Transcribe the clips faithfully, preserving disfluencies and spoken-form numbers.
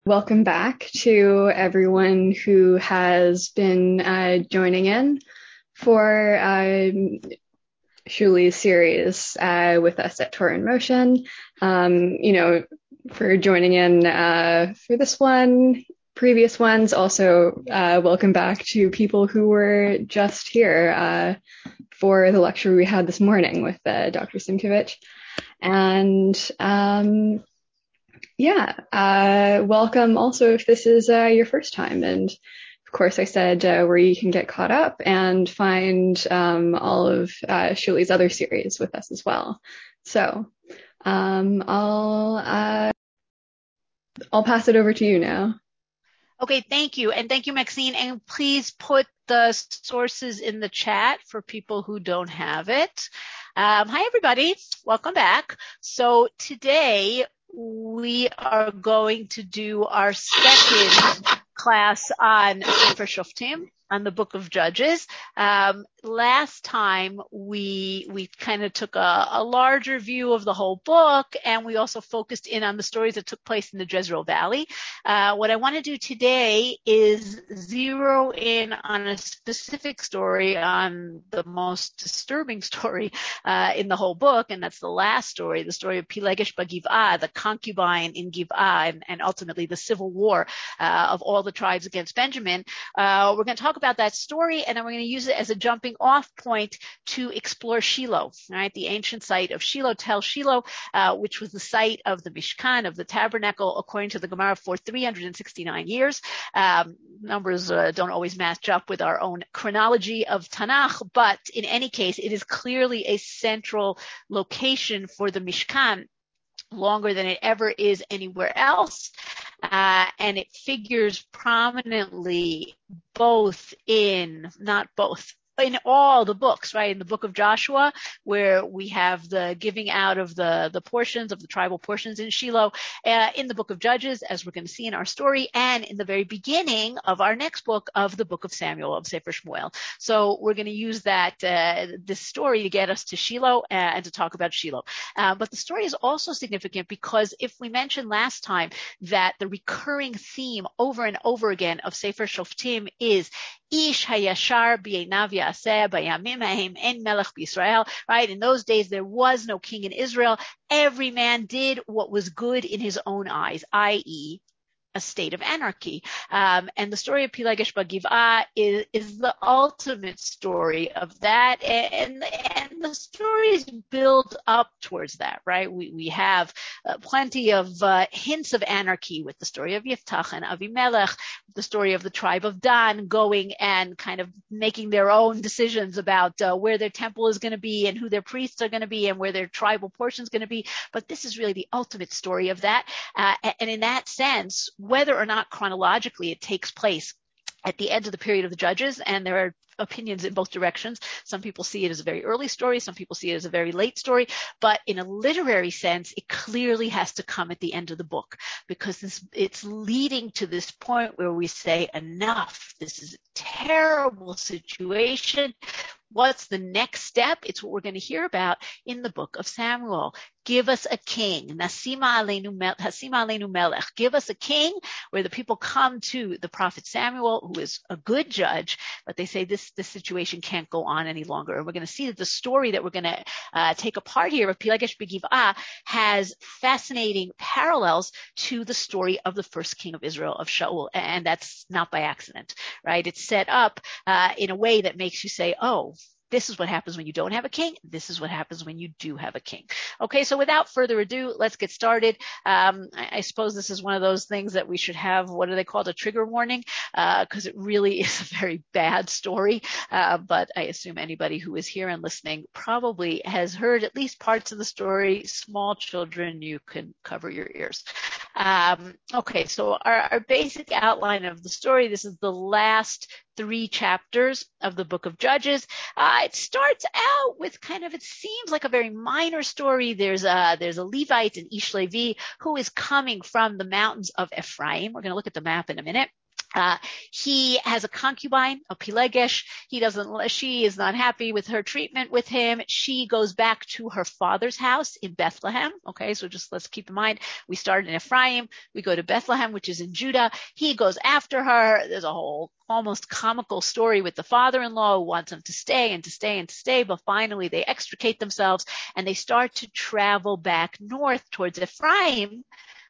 Welcome back to everyone who has been uh, joining in for um, Shuli's series uh, with us at Torah in Motion. Um, you know, for joining in uh, for this one, previous ones. Also, uh, welcome back to people who were just here uh, for the lecture we had this morning with uh, Doctor Simkovich. And um, yeah, uh, welcome also if this is uh, your first time. And of course, I said uh, where you can get caught up and find um, all of uh, Shuli's other series with us as well. So um, I'll uh, I'll pass it over to you now. Okay, thank you. And thank you, Maxine. And please put the sources in the chat for people who don't have it. Um, hi, everybody. Welcome back. So today we are going to do our second class on Sefer Shoftim, on the Book of Judges. Um, last time we we kind of took a, a larger view of the whole book, and we also focused in on the stories that took place in the Jezreel Valley. Uh, what I want to do today is zero in on a specific story, on the most disturbing story uh, in the whole book, and that's the last story, the story of Pilegesh Bagiv'ah, the concubine in Giv'ah, and, and ultimately the civil war uh, of all the tribes against Benjamin. Uh, we're going to talk about that story, and then we're going to use it as a jumping off point to explore Shiloh, right? The ancient site of Shiloh, Tel Shiloh, uh, which was the site of the Mishkan, of the tabernacle, according to the Gemara, for three hundred sixty-nine years. Um, numbers uh, don't always match up with our own chronology of Tanakh, but in any case, it is clearly a central location for the Mishkan, longer than it ever is anywhere else. Uh, and it figures prominently both in, not both, in all the books, right? In the book of Joshua, where we have the giving out of the, the portions of the tribal portions in Shiloh, uh, in the book of Judges, as we're going to see in our story, and in the very beginning of our next book, of the book of Samuel, of Sefer Shmuel. So we're going to use that, uh, this story to get us to Shiloh uh, and to talk about Shiloh. Uh, but the story is also significant because if we mentioned last time that the recurring theme over and over again of Sefer Shoftim is Ish hayashar b'einav ya'aseh bayamim hahem en melech b'Yisrael, right? In those days, there was no king in Israel. Every man did what was good in his own eyes, that is, a state of anarchy. Um, and the story of Pilegesh Bagiv'ah is, is the ultimate story of that. And, and the stories build up towards that, right? We, we have uh, plenty of uh, hints of anarchy with the story of Yiftach and Avimelech, the story of the tribe of Dan going and kind of making their own decisions about uh, where their temple is going to be and who their priests are going to be and where their tribal portion is going to be. But this is really the ultimate story of that. Uh, and in that sense, whether or not chronologically it takes place at the end of the period of the Judges, and there are opinions in both directions. Some people see it as a very early story. Some people see it as a very late story. But in a literary sense, it clearly has to come at the end of the book because this, it's leading to this point where we say, enough. This is a terrible situation. What's the next step? It's what we're going to hear about in the book of Samuel. Give us a king. Nasima aleinu melech. Give us a king, where the people come to the prophet Samuel, who is a good judge, but they say this, this situation can't go on any longer. And we're going to see that the story that we're going to uh, take apart here of Pilegesh Begiv'ah has fascinating parallels to the story of the first king of Israel, of Shaul. And that's not by accident, right? It's set up uh, in a way that makes you say, oh, this is what happens when you don't have a king. This is what happens when you do have a king. Okay, so without further ado, let's get started. Um, I, I suppose this is one of those things that we should have, what are they called, a trigger warning, because uh, it really is a very bad story. Uh, but I assume anybody who is here and listening probably has heard at least parts of the story. Small children, you can cover your ears. Um, okay, so our, our basic outline of the story, this is the last three chapters of the book of Judges. Uh, it starts out with kind of, it seems like a very minor story. There's a, there's a Levite, an Ish Levi, who is coming from the mountains of Ephraim. We're going to look at the map in a minute. Uh, he has a concubine, a Pilegesh. He doesn't, she is not happy with her treatment with him. She goes back to her father's house in Bethlehem. Okay. So just let's keep in mind, we started in Ephraim. We go to Bethlehem, which is in Judah. He goes after her. There's a whole almost comical story with the father-in-law who wants him to stay and to stay and to stay. But finally they extricate themselves and they start to travel back north towards Ephraim.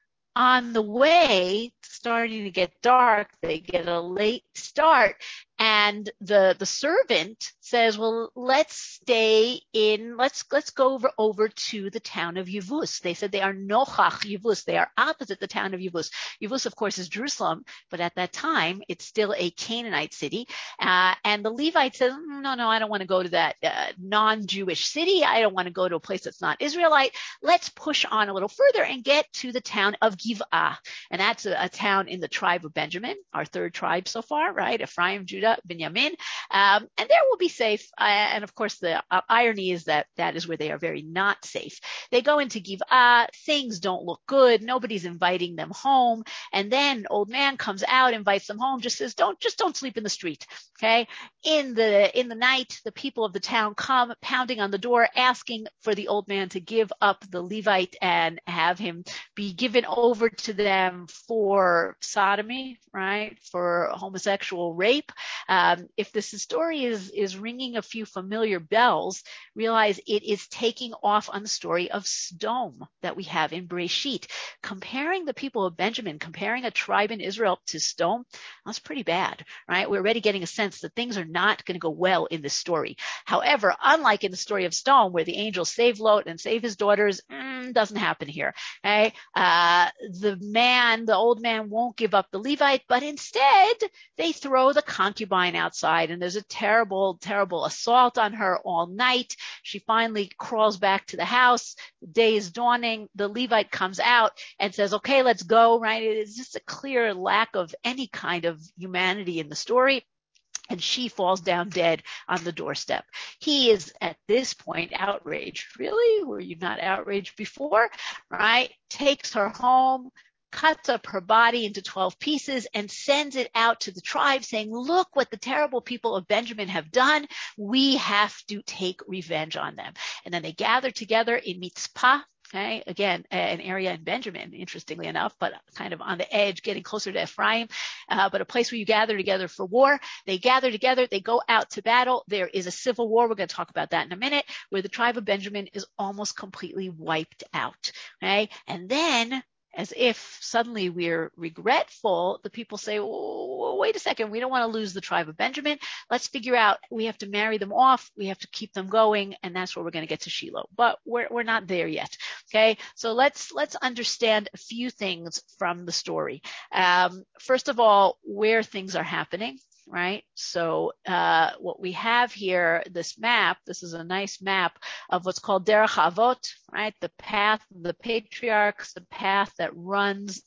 On the way, starting to get dark, they get a late start. And the, the servant says, well, let's stay in, let's, let's go over, over to the town of Yevus. They said they are Nochach Yevus. They are opposite the town of Yevus. Yevus, of course, is Jerusalem, but at that time, it's still a Canaanite city. Uh, and the Levite says, no, no, I don't want to go to that uh, non-Jewish city. I don't want to go to a place that's not Israelite. Let's push on a little further and get to the town of Giv'ah. And that's a, a town in the tribe of Benjamin, our third tribe so far, right? Ephraim, Judah, Benjamin, um, and there will be safe. Uh, and of course, the uh, irony is that that is where they are very not safe. They go into Giv'ah, things don't look good, nobody's inviting them home, and then old man comes out, invites them home, just says, "Don't, just don't sleep in the street." Okay. In the in the night, the people of the town come pounding on the door, asking for the old man to give up the Levite and have him be given over to them for sodomy, right? For homosexual rape. Um, if this story is, is ringing a few familiar bells, realize it is taking off on the story of Sodom that we have in Bereshit. Comparing the people of Benjamin, comparing a tribe in Israel to Sodom, that's pretty bad, right? We're already getting a sense that things are not going to go well in this story. However, unlike in the story of Sodom, where the angels save Lot and save his daughters, mm, doesn't happen here. Okay? Uh, the man, the old man won't give up the Levite, but instead they throw the concubine outside, and there's a terrible, terrible assault on her all night. She finally crawls back to the house. The day is dawning. The Levite comes out and says, okay, let's go, right? It is just a clear lack of any kind of humanity in the story. And she falls down dead on the doorstep. He is at this point outraged. Really? Were you not outraged before? Right? Takes her home, cuts up her body into twelve pieces and sends it out to the tribe saying, look what the terrible people of Benjamin have done. We have to take revenge on them. And then they gather together in Mitzpah. Okay, again, an area in Benjamin, interestingly enough, but kind of on the edge, getting closer to Ephraim, uh, but a place where you gather together for war. They gather together, they go out to battle. There is a civil war. We're going to talk about that in a minute, where the tribe of Benjamin is almost completely wiped out. Okay, and then, as if suddenly we're regretful, the people say, oh, wait a second, we don't want to lose the tribe of Benjamin. Let's figure out, we have to marry them off. We have to keep them going. And that's where we're going to get to Shiloh. But we're, we're not there yet. Okay. So let's, let's understand a few things from the story. Um, first of all, where things are happening. Right. So, uh, what we have here, this map, this is a nice map of what's called Derech Avot, right? The path of the patriarchs, the path that runs,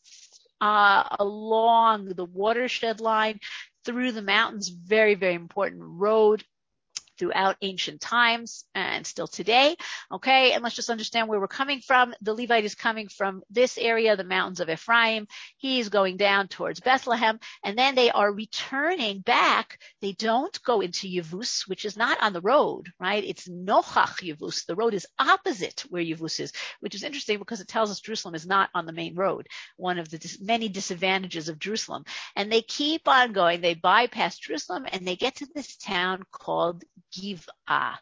uh, along the watershed line through the mountains. Very, very important road throughout ancient times and still today. Okay. And let's just understand where we're coming from. The Levite is coming from this area, the mountains of Ephraim. He's going down towards Bethlehem, and then they are returning back. They don't go into Yevus, which is not on the road, right? It's Nochach Yevus. The road is opposite where Yevus is, which is interesting because it tells us Jerusalem is not on the main road, one of the dis- many disadvantages of Jerusalem. And they keep on going. They bypass Jerusalem and they get to this town called Giv'ah.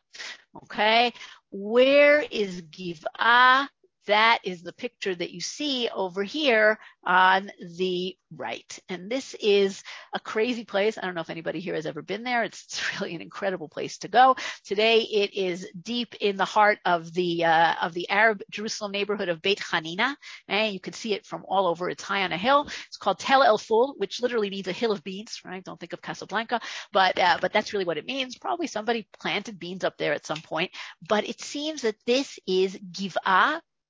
Okay. Where is Giv'ah? That is the picture that you see over here on the right. And this is a crazy place. I don't know if anybody here has ever been there. It's, it's really an incredible place to go. Today it is deep in the heart of the uh, of the Arab Jerusalem neighborhood of Beit Hanina. And you can see it from all over. It's high on a hill. It's called Tel El Ful, which literally means a hill of beans, right? Don't think of Casablanca, but uh, but that's really what it means. Probably somebody planted beans up there at some point. But it seems that this is Giv'ah,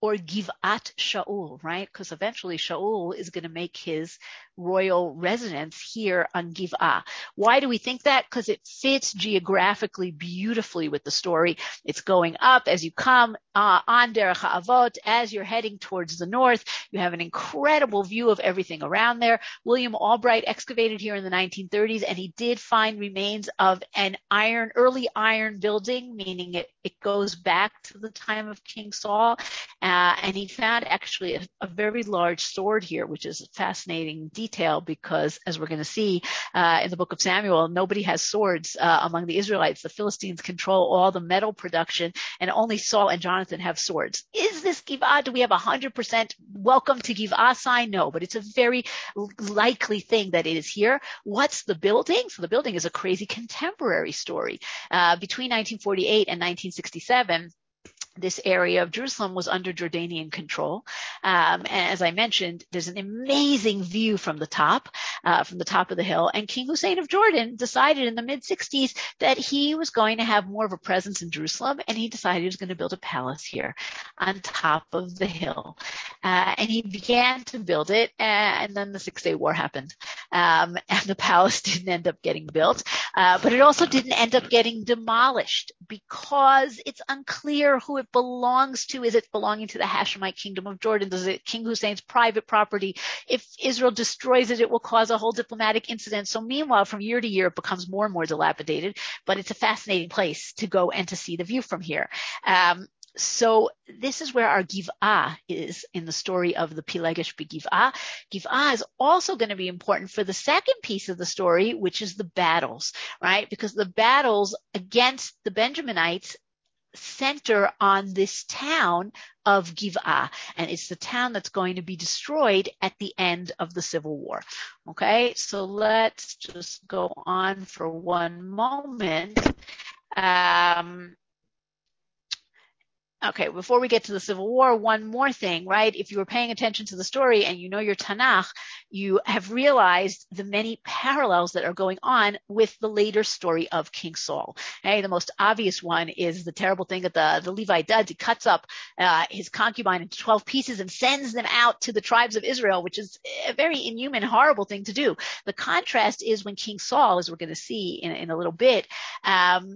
or Givat Shaul, right? Because eventually Shaul is going to make his royal residence here on Giv'ah. Why do we think that? Because it fits geographically beautifully with the story. It's going up as you come uh, on Derech HaAvot, as you're heading towards the north. You have an incredible view of everything around there. William Albright excavated here in the nineteen thirties, and he did find remains of an iron, early iron building, meaning it, it goes back to the time of King Saul. Uh, and he found actually a, a very large sword here, which is a fascinating detail because, as we're going to see uh, in the book of Samuel, nobody has swords uh, among the Israelites. The Philistines control all the metal production, and only Saul and Jonathan have swords. Is this Giv'ah? Do we have a one hundred percent welcome to Giv'ah sign? No, but it's a very likely thing that it is here. What's the building? So the building is a crazy contemporary story. Uh, between nineteen forty-eight and nineteen sixty-seven, this area of Jerusalem was under Jordanian control. Um, and as I mentioned, there's an amazing view from the top, uh, from the top of the hill. And King Hussein of Jordan decided in the mid sixties that he was going to have more of a presence in Jerusalem, and he decided he was going to build a palace here on top of the hill. Uh, and he began to build it, and then the Six-Day War happened. Um, and the palace didn't end up getting built, uh, but it also didn't end up getting demolished because it's unclear who it belongs to. Is it belonging to the Hashemite kingdom of Jordan? Is it King Hussein's private property? If Israel destroys it, it will cause a whole diplomatic incident. So meanwhile, from year to year, it becomes more and more dilapidated, but it's a fascinating place to go and to see the view from here. Um, So this is where our Giv'ah is in the story of the Pilegesh B'Giv'ah. Giv'ah is also going to be important for the second piece of the story, which is the battles, right? Because the battles against the Benjaminites center on this town of Giv'ah, and it's the town that's going to be destroyed at the end of the Civil War. Okay, so let's just go on for one moment. Um, Okay, before we get to the Civil War, one more thing, right? If you were paying attention to the story and you know your Tanakh, you have realized the many parallels that are going on with the later story of King Saul. Okay, the most obvious one is the terrible thing that the, the Levite does. He cuts up uh, his concubine into twelve pieces and sends them out to the tribes of Israel, which is a very inhuman, horrible thing to do. The contrast is when King Saul, as we're going to see in, in a little bit, um,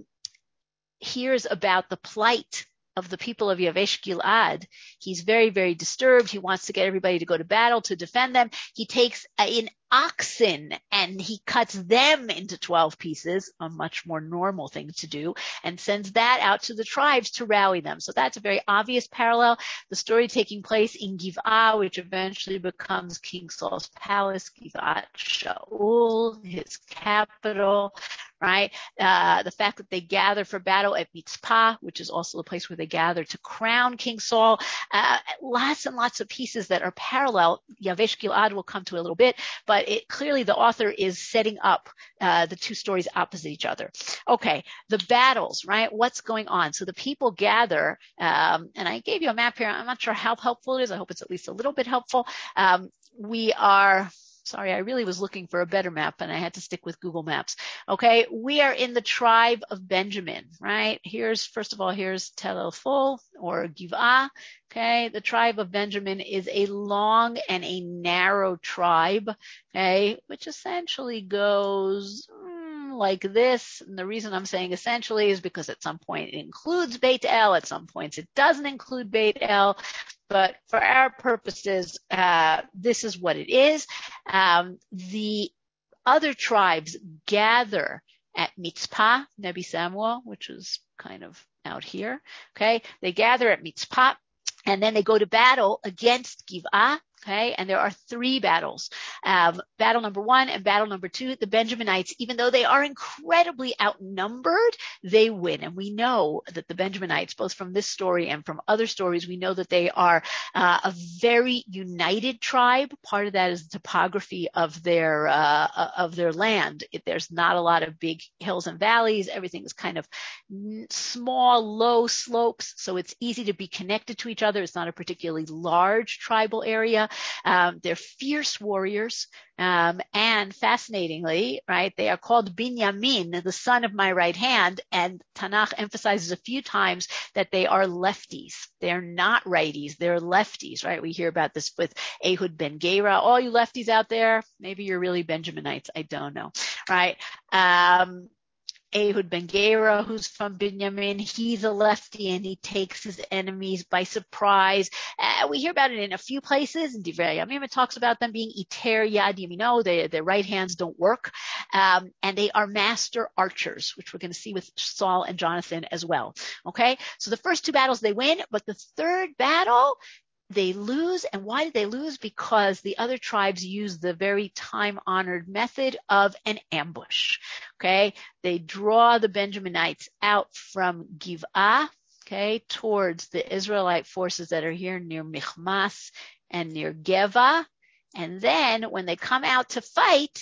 hears about the plight of the people of Yavesh Gilad. He's very, very disturbed. He wants to get everybody to go to battle to defend them. He takes an oxen and he cuts them into twelve pieces, a much more normal thing to do, and sends that out to the tribes to rally them. So that's a very obvious parallel. The story taking place in Giv'ah, which eventually becomes King Saul's palace, Givat Shaul, his capital, right? Uh, the fact that they gather for battle at Mitzpah, which is also the place where they gather to crown King Saul. Uh, lots and lots of pieces that are parallel. Yavesh Gilad will come to a little bit, but it clearly the author is setting up uh, the two stories opposite each other. Okay, the battles, right? What's going on? So the people gather, um, and I gave you a map here. I'm not sure how helpful it is. I hope it's at least a little bit helpful. Um, we are... Sorry, I really was looking for a better map and I had to stick with Google Maps. Okay, we are in the tribe of Benjamin, right? Here's, first of all, here's Tel El-Ful or Giv'ah. Okay, the tribe of Benjamin is a long and a narrow tribe, okay, which essentially goes mm, like this. And the reason I'm saying essentially is because at some point it includes Beit El, at some points it doesn't include Beit El. But for our purposes, uh, this is what it is. Um, the other tribes gather at Mitzpah, Nebi Samuel, which is kind of out here. Okay. They gather at Mitzpah and then they go to battle against Giv'ah. Okay, and there are three battles. Um, battle number one and battle number two, the Benjaminites, even though they are incredibly outnumbered, they win. And we know that the Benjaminites, both from this story and from other stories, we know that they are uh, a very united tribe. Part of that is the topography of their uh, of their land. It, there's not a lot of big hills and valleys. Everything is kind of small, low slopes, so it's easy to be connected to each other. It's not a particularly large tribal area. Judah. Um, they're fierce warriors. Um, and fascinatingly, right, they are called Binyamin, the son of my right hand. And Tanakh emphasizes a few times that they are lefties. They're not righties. They're lefties, right? We hear about this with Ehud ben Gera. All you lefties out there, maybe you're really Benjaminites. I don't know, right? Um, Ehud ben Gera, who's from Binyamin, he's a lefty and he takes his enemies by surprise. Uh, we hear about it in a few places. In Divrei Yamim, it talks about them being iter yad yamino. They, their right hands don't work. Um, and they are master archers, which we're going to see with Saul and Jonathan as well. Okay. So the first two battles they win, but the third battle, they lose. And why did they lose? Because the other tribes use the very time-honored method of an ambush. Okay. They draw the Benjaminites out from Giv'ah, okay, towards the Israelite forces that are here near Michmas and near Geva. And then when they come out to fight,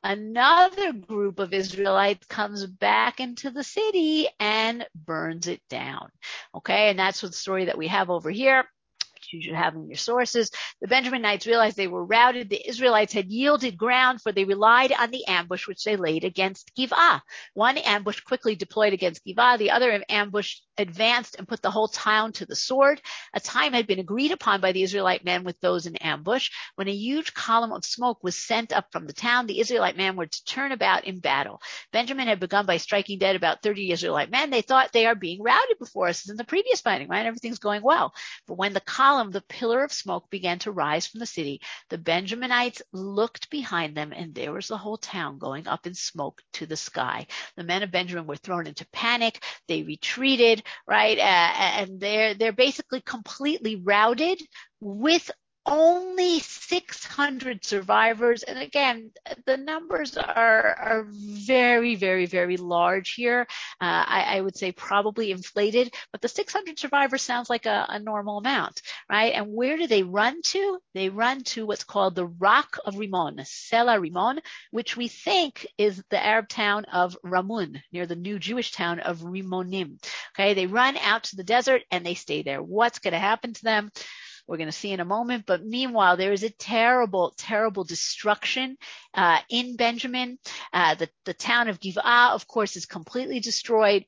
another group of Israelites comes back into the city and burns it down. Okay. And that's what the story that we have over here. You should have in your sources. The Benjaminites realized they were routed. The Israelites had yielded ground, for they relied on the ambush which they laid against Giv'ah. One ambush quickly deployed against Giv'ah. The other ambush advanced and put the whole town to the sword. A time had been agreed upon by the Israelite men with those in ambush. When a huge column of smoke was sent up from the town, the Israelite men were to turn about in battle. Benjamin had begun by striking dead about thirty Israelite men. They thought they are being routed before us as in the previous fighting, right? Everything's going well. But when the column, the pillar of smoke, began to rise from the city, the Benjaminites looked behind them, and there was the whole town going up in smoke to the sky. The men of Benjamin were thrown into panic. They retreated, right? Uh, and they're, they're basically completely routed with only six hundred survivors. And again, the numbers are, are very, very, very large here. Uh, I, I would say probably inflated, but the six hundred survivors sounds like a, a normal amount, right? And where do they run to? They run to what's called the Rock of Rimon, Sela Rimon, which we think is the Arab town of Ramun, near the new Jewish town of Rimonim. Okay, they run out to the desert and they stay there. What's going to happen to them? We're going to see in a moment. But meanwhile, there is a terrible, terrible destruction uh, in Benjamin. Uh, the, the town of Giv'ah, of course, is completely destroyed,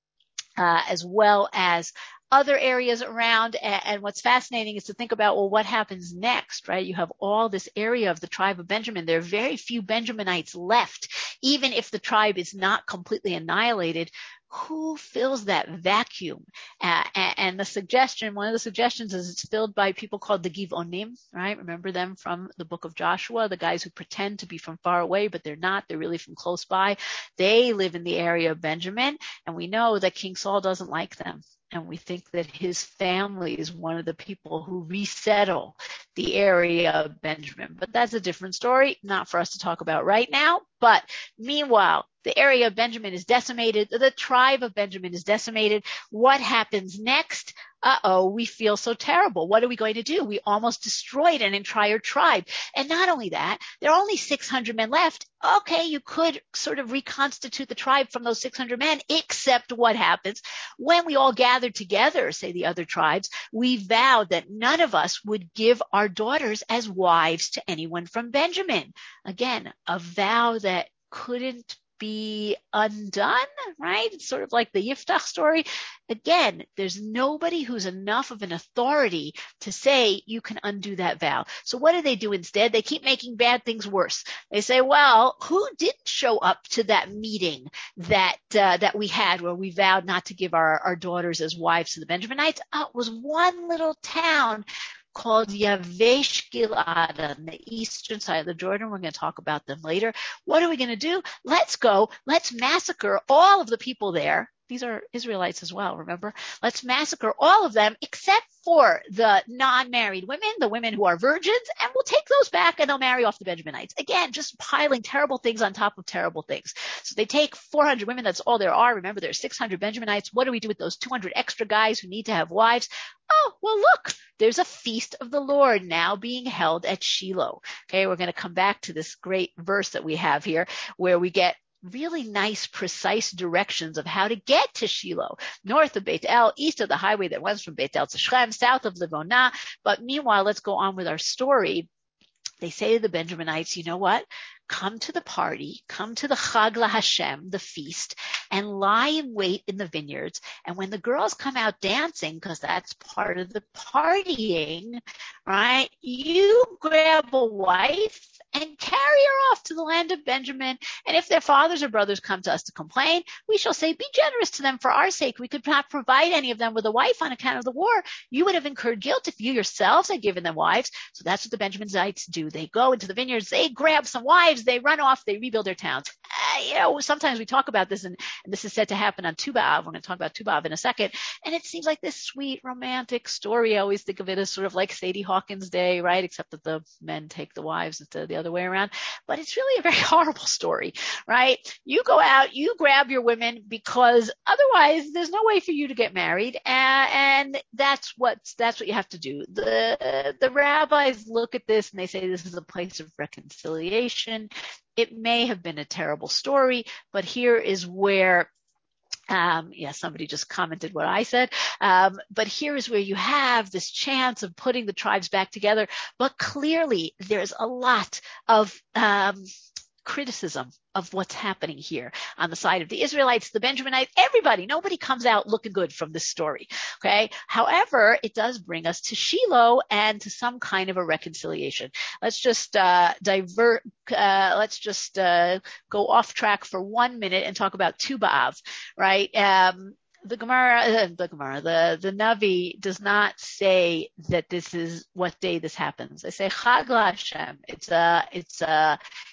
uh, as well as other areas around. And, and what's fascinating is to think about, well, what happens next, right? You have all this area of the tribe of Benjamin. There are very few Benjaminites left. Even if the tribe is not completely annihilated, who fills that vacuum? Uh, and, and the suggestion, one of the suggestions is it's filled by people called the Givonim, right? Remember them from the book of Joshua, the guys who pretend to be from far away, but they're not. They're really from close by. They live in the area of Benjamin, and we know that King Saul doesn't like them. And we think that his family is one of the people who resettle the area of Benjamin. But that's a different story, not for us to talk about right now. But meanwhile, the area of Benjamin is decimated. The tribe of Benjamin is decimated. What happens next? Uh-oh, we feel so terrible. What are we going to do? We almost destroyed an entire tribe. And not only that, there are only six hundred men left. Okay, you could sort of reconstitute the tribe from those six hundred men, except what happens when we all gathered together, say the other tribes, we vowed that none of us would give our daughters as wives to anyone from Benjamin. Again, a vow that couldn't be undone, right? It's sort of like the Yiftach story. Again, there's nobody who's enough of an authority to say you can undo that vow. So what do they do instead? They keep making bad things worse. They say, well, who didn't show up to that meeting that uh, that we had where we vowed not to give our, our daughters as wives to the Benjaminites? Oh, it was one little town called Yavesh Gilad on the eastern side of the Jordan. We're going to talk about them later. What are we going to do? Let's go. Let's massacre all of the people there. These are Israelites as well, remember? Let's massacre all of them except for the non-married women, the women who are virgins, and we'll take those back and they'll marry off the Benjaminites. Again, just piling terrible things on top of terrible things. So they take four hundred women. That's all there are. Remember, there's six hundred Benjaminites. What do we do with those two hundred extra guys who need to have wives? Oh, well, look, there's a feast of the Lord now being held at Shiloh. Okay, we're going to come back to this great verse that we have here where we get really nice, precise directions of how to get to Shiloh, north of Beit El, east of the highway that runs from Beit El to Shechem, south of Livonah. But meanwhile, let's go on with our story. They say to the Benjaminites, you know what? Come to the party, come to the Chag LaHashem, the feast, and lie in wait in the vineyards. And when the girls come out dancing, because that's part of the partying, right? You grab a wife and carry her off to the land of Benjamin. And if their fathers or brothers come to us to complain, we shall say, be generous to them for our sake. We could not provide any of them with a wife on account of the war. You would have incurred guilt if you yourselves had given them wives. So that's what the Benjaminites do. They go into the vineyards, they grab some wives, they run off, they rebuild their towns. Uh, you know, sometimes we talk about this, and, and this is said to happen on Tu B'Av. We're going to talk about Tu B'Av in a second. And it seems like this sweet, romantic story. I always think of it as sort of like Sadie Hawkins Day, right? Except that the men take the wives instead of the other way around. But it's really a very horrible story, right? You go out, you grab your women because otherwise there's no way for you to get married. And, and that's what, that's what you have to do. The, the rabbis look at this and they say this is a place of reconciliation. It may have been a terrible story, but here is where Um, yeah, somebody just commented what I said. Um, but here is where you have this chance of putting the tribes back together. But clearly there's a lot of, um, criticism of what's happening here on the side of the Israelites, the Benjaminites, everybody. Nobody comes out looking good from this story. Okay. However, it does bring us to Shiloh and to some kind of a reconciliation. Let's just, uh, divert, uh, let's just, uh, go off track for one minute and talk about Tu B'Av, right? Um, the Gemara, uh, the Gemara, the, the Navi does not say that this is what day this happens. They say Chag LaHashem. It's a, it's a,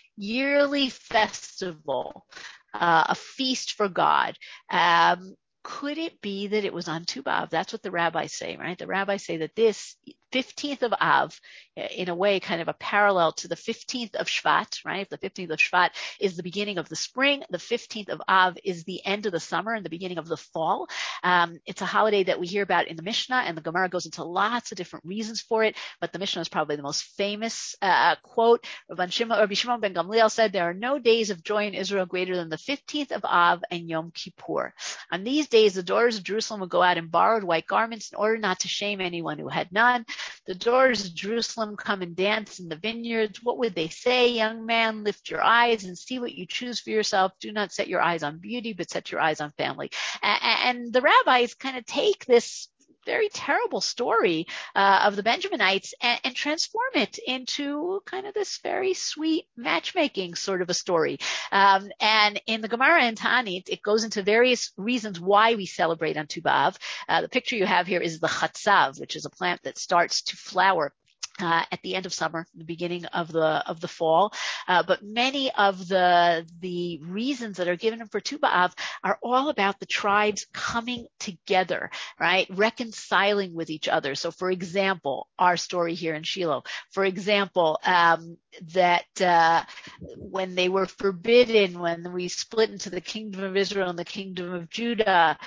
yearly festival, uh, a feast for God. Um, could it be that it was on Tu B'Av? That's what the rabbis say, right? The rabbis say that this fifteenth of Av, in a way, kind of a parallel to the fifteenth of Shvat, right? The fifteenth of Shvat is the beginning of the spring. The fifteenth of Av is the end of the summer and the beginning of the fall. Um, it's a holiday that we hear about in the Mishnah, and the Gemara goes into lots of different reasons for it, but the Mishnah is probably the most famous uh, quote. Rabbi Shimon ben Gamliel said, there are no days of joy in Israel greater than the fifteenth of Av and Yom Kippur. On these days, the daughters of Jerusalem would go out in borrowed white garments in order not to shame anyone who had none. The daughters of Jerusalem come and dance in the vineyards. What would they say? Young man, lift your eyes and see what you choose for yourself. Do not set your eyes on beauty, but set your eyes on family. And the rabbis kind of take this very terrible story uh, of the Benjaminites and, and transform it into kind of this very sweet matchmaking sort of a story. Um, and in the Gemara and Ta'anit, it goes into various reasons why we celebrate on Tu B'Av. Uh, the picture you have here is the chatzav, which is a plant that starts to flower Uh, at the end of summer, the beginning of the of the fall, uh, but many of the the reasons that are given for Tu B'Av are all about the tribes coming together, right, reconciling with each other. So, for example, our story here in Shiloh, for example, um, that uh, when they were forbidden, when we split into the kingdom of Israel and the kingdom of Judah,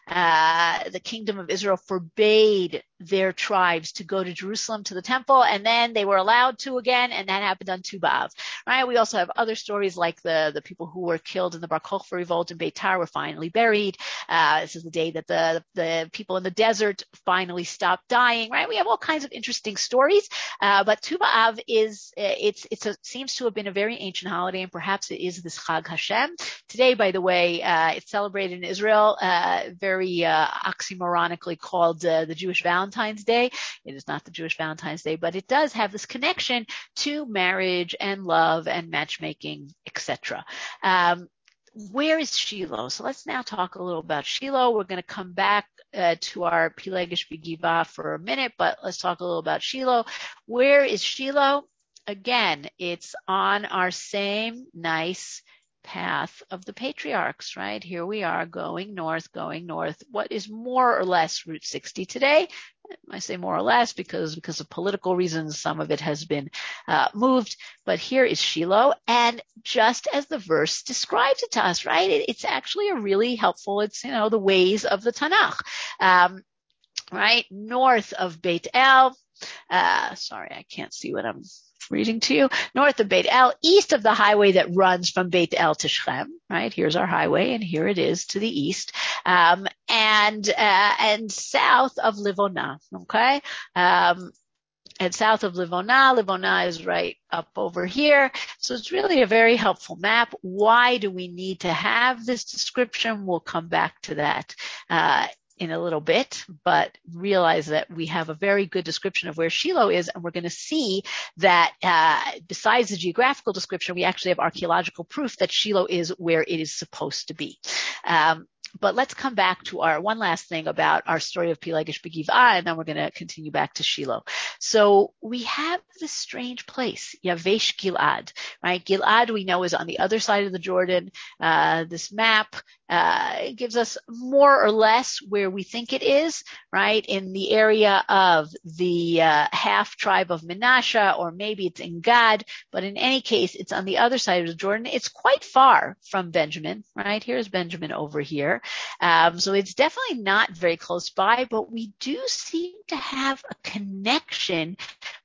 uh, the kingdom of Israel forbade their tribes to go to Jerusalem to the temple, and then they were allowed to again, and that happened on Tu B'Av, right? We also have other stories like the, the people who were killed in the Bar Kokhba revolt in Beitar were finally buried. Uh, this is the day that the, the people in the desert finally stopped dying, right? We have all kinds of interesting stories, uh, but Tu B'Av is, it's, it's a, seems to have been a very ancient holiday, and perhaps it is this Chag Hashem. Today, by the way, uh, it's celebrated in Israel, uh, very, uh, oxymoronically called, uh, the Jewish Valentine's Day. It is not the Jewish Valentine's Day, but it does have this connection to marriage and love and matchmaking, et cetera. Um, where is Shiloh? So let's now talk a little about Shiloh. We're going to come back uh, to our Pilegesh B'Giva for a minute, but let's talk a little about Shiloh. Where is Shiloh? Again, it's on our same nice path of the patriarchs, right? Here we are going north, going north. What is more or less Route sixty today? I say more or less because, because of political reasons, some of it has been uh, moved, but here is Shiloh. And just as the verse describes it to us, right? It, it's actually a really helpful, it's, you know, the ways of the Tanakh, um, right? North of Beit El. Uh, sorry, I can't see what I'm reading to you, north of Beit El, east of the highway that runs from Beit El to Shechem, right? Here's our highway, and here it is to the east, um, and uh, and south of Livonah, okay? Um, and south of Livonah, Livonah is right up over here. So it's really a very helpful map. Why do we need to have this description? We'll come back to that uh, in a little bit, but realize that we have a very good description of where Shiloh is, and we're going to see that uh, besides the geographical description, we actually have archaeological proof that Shiloh is where it is supposed to be. Um, But let's come back to our one last thing about our story of Pilegesh Begiv'ah, and then we're going to continue back to Shiloh. So we have this strange place, Yavesh Gilad, right? Gilad, we know, is on the other side of the Jordan. Uh, this map uh, gives us more or less where we think it is, right? In the area of the uh, half tribe of Menashe, or maybe it's in Gad, but in any case, it's on the other side of the Jordan. It's quite far from Benjamin, right? Here's Benjamin over here. Um, so it's definitely not very close by, but we do seem to have a connection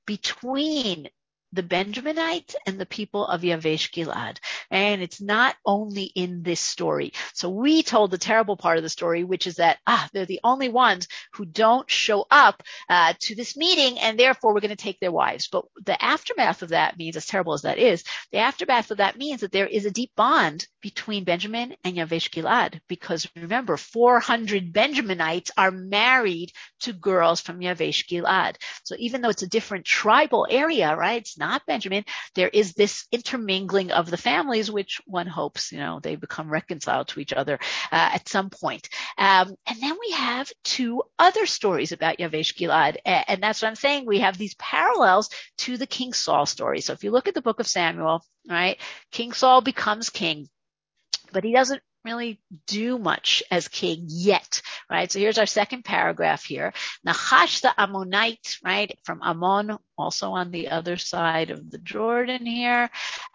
between the Benjaminites and the people of Yavesh Gilad. And it's not only in this story. So we told the terrible part of the story, which is that, ah, they're the only ones who don't show up uh, to this meeting, and therefore we're going to take their wives. But the aftermath of that means, as terrible as that is, the aftermath of that means that there is a deep bond between Benjamin and Yavesh Gilad, because remember, four hundred Benjaminites are married to girls from Yavesh Gilad. So even though it's a different tribal area, right, it's not Benjamin, there is this intermingling of the families, which one hopes, you know, they become reconciled to each other uh, at some point. Um, and then we have two other stories about Yavesh Gilad, and that's what I'm saying. We have these parallels to the King Saul story. So if you look at the book of Samuel, right, King Saul becomes king, but he doesn't really do much as king yet, right? So here's our second paragraph here. Nachash the Ammonite, right, from Ammon, also on the other side of the Jordan here,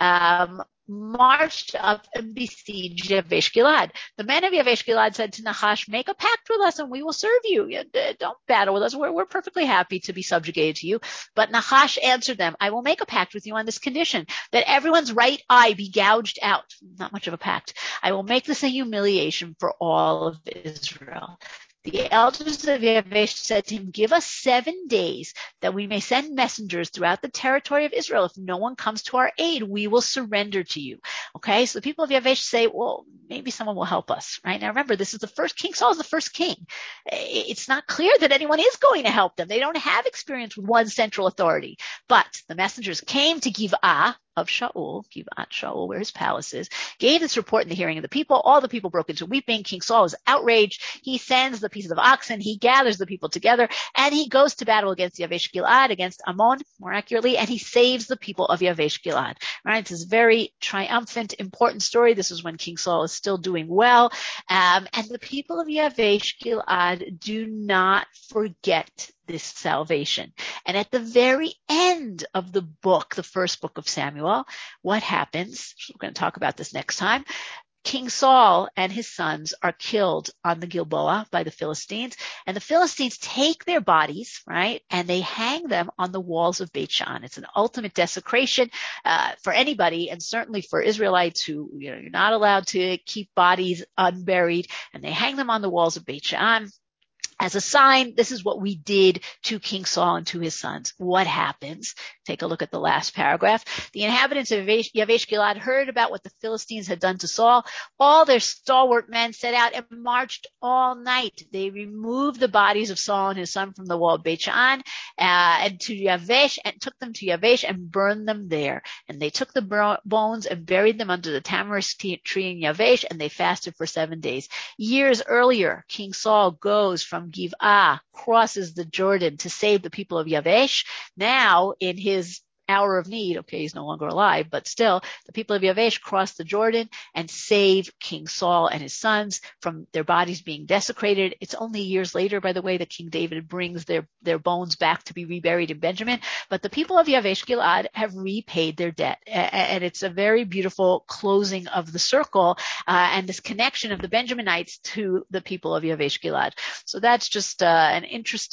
um, marched up and besieged Yavesh Gilad. The men of Yavesh Gilad said to Nachash, make a pact with us and we will serve you. Don't battle with us. We're, we're perfectly happy to be subjugated to you. But Nachash answered them, I will make a pact with you on this condition, that everyone's right eye be gouged out. Not much of a pact. I will make this a humiliation for all of Israel. The elders of Yavesh said to him, give us seven days that we may send messengers throughout the territory of Israel. If no one comes to our aid, we will surrender to you. Okay, so the people of Yavesh say, well, maybe someone will help us, right? Now remember, this is the first king. Saul is the first king. It's not clear that anyone is going to help them. They don't have experience with one central authority. But the messengers came to Giv'ah of Shaul, Givat Shaul, where his palace is, gave this report in the hearing of the people. All the people broke into weeping. King Saul is outraged. He sends the pieces of oxen. He gathers the people together, and he goes to battle against Yavesh Gilad, against Ammon, more accurately, and he saves the people of Yavesh Gilad. Right? This is a very triumphant, important story. This is when King Saul is still doing well. Um, and the people of Yavesh Gilad do not forget this salvation. And at the very end of the book, the first book of Samuel, what happens? We're going to talk about this next time. King Saul and his sons are killed on the Gilboa by the Philistines, and the Philistines take their bodies, right, and they hang them on the walls of Beit Sha'an. It's an ultimate desecration uh, for anybody, and certainly for Israelites who, you know, you're not allowed to keep bodies unburied, and they hang them on the walls of Beit Sha'an. As a sign, this is what we did to King Saul and to his sons. What happens? Take a look at the last paragraph. The inhabitants of Yavesh Gilad heard about what the Philistines had done to Saul. All their stalwart men set out and marched all night. They removed the bodies of Saul and his son from the wall of Beit Sha'an uh, and to Yavesh, and took them to Yavesh and burned them there. And they took the bones and buried them under the tamarisk tree in Yavesh, and they fasted for seven days. Years earlier, King Saul goes from Giv'ah, crosses the Jordan to save the people of Yavesh. Now, in his hour of need, okay, he's no longer alive, but still, the people of Yavesh cross the Jordan and save King Saul and his sons from their bodies being desecrated. It's only years later, by the way, that King David brings their, their bones back to be reburied in Benjamin. But the people of Yavesh Gilad have repaid their debt. And it's a very beautiful closing of the circle uh, and this connection of the Benjaminites to the people of Yavesh Gilad. So that's just uh, an interesting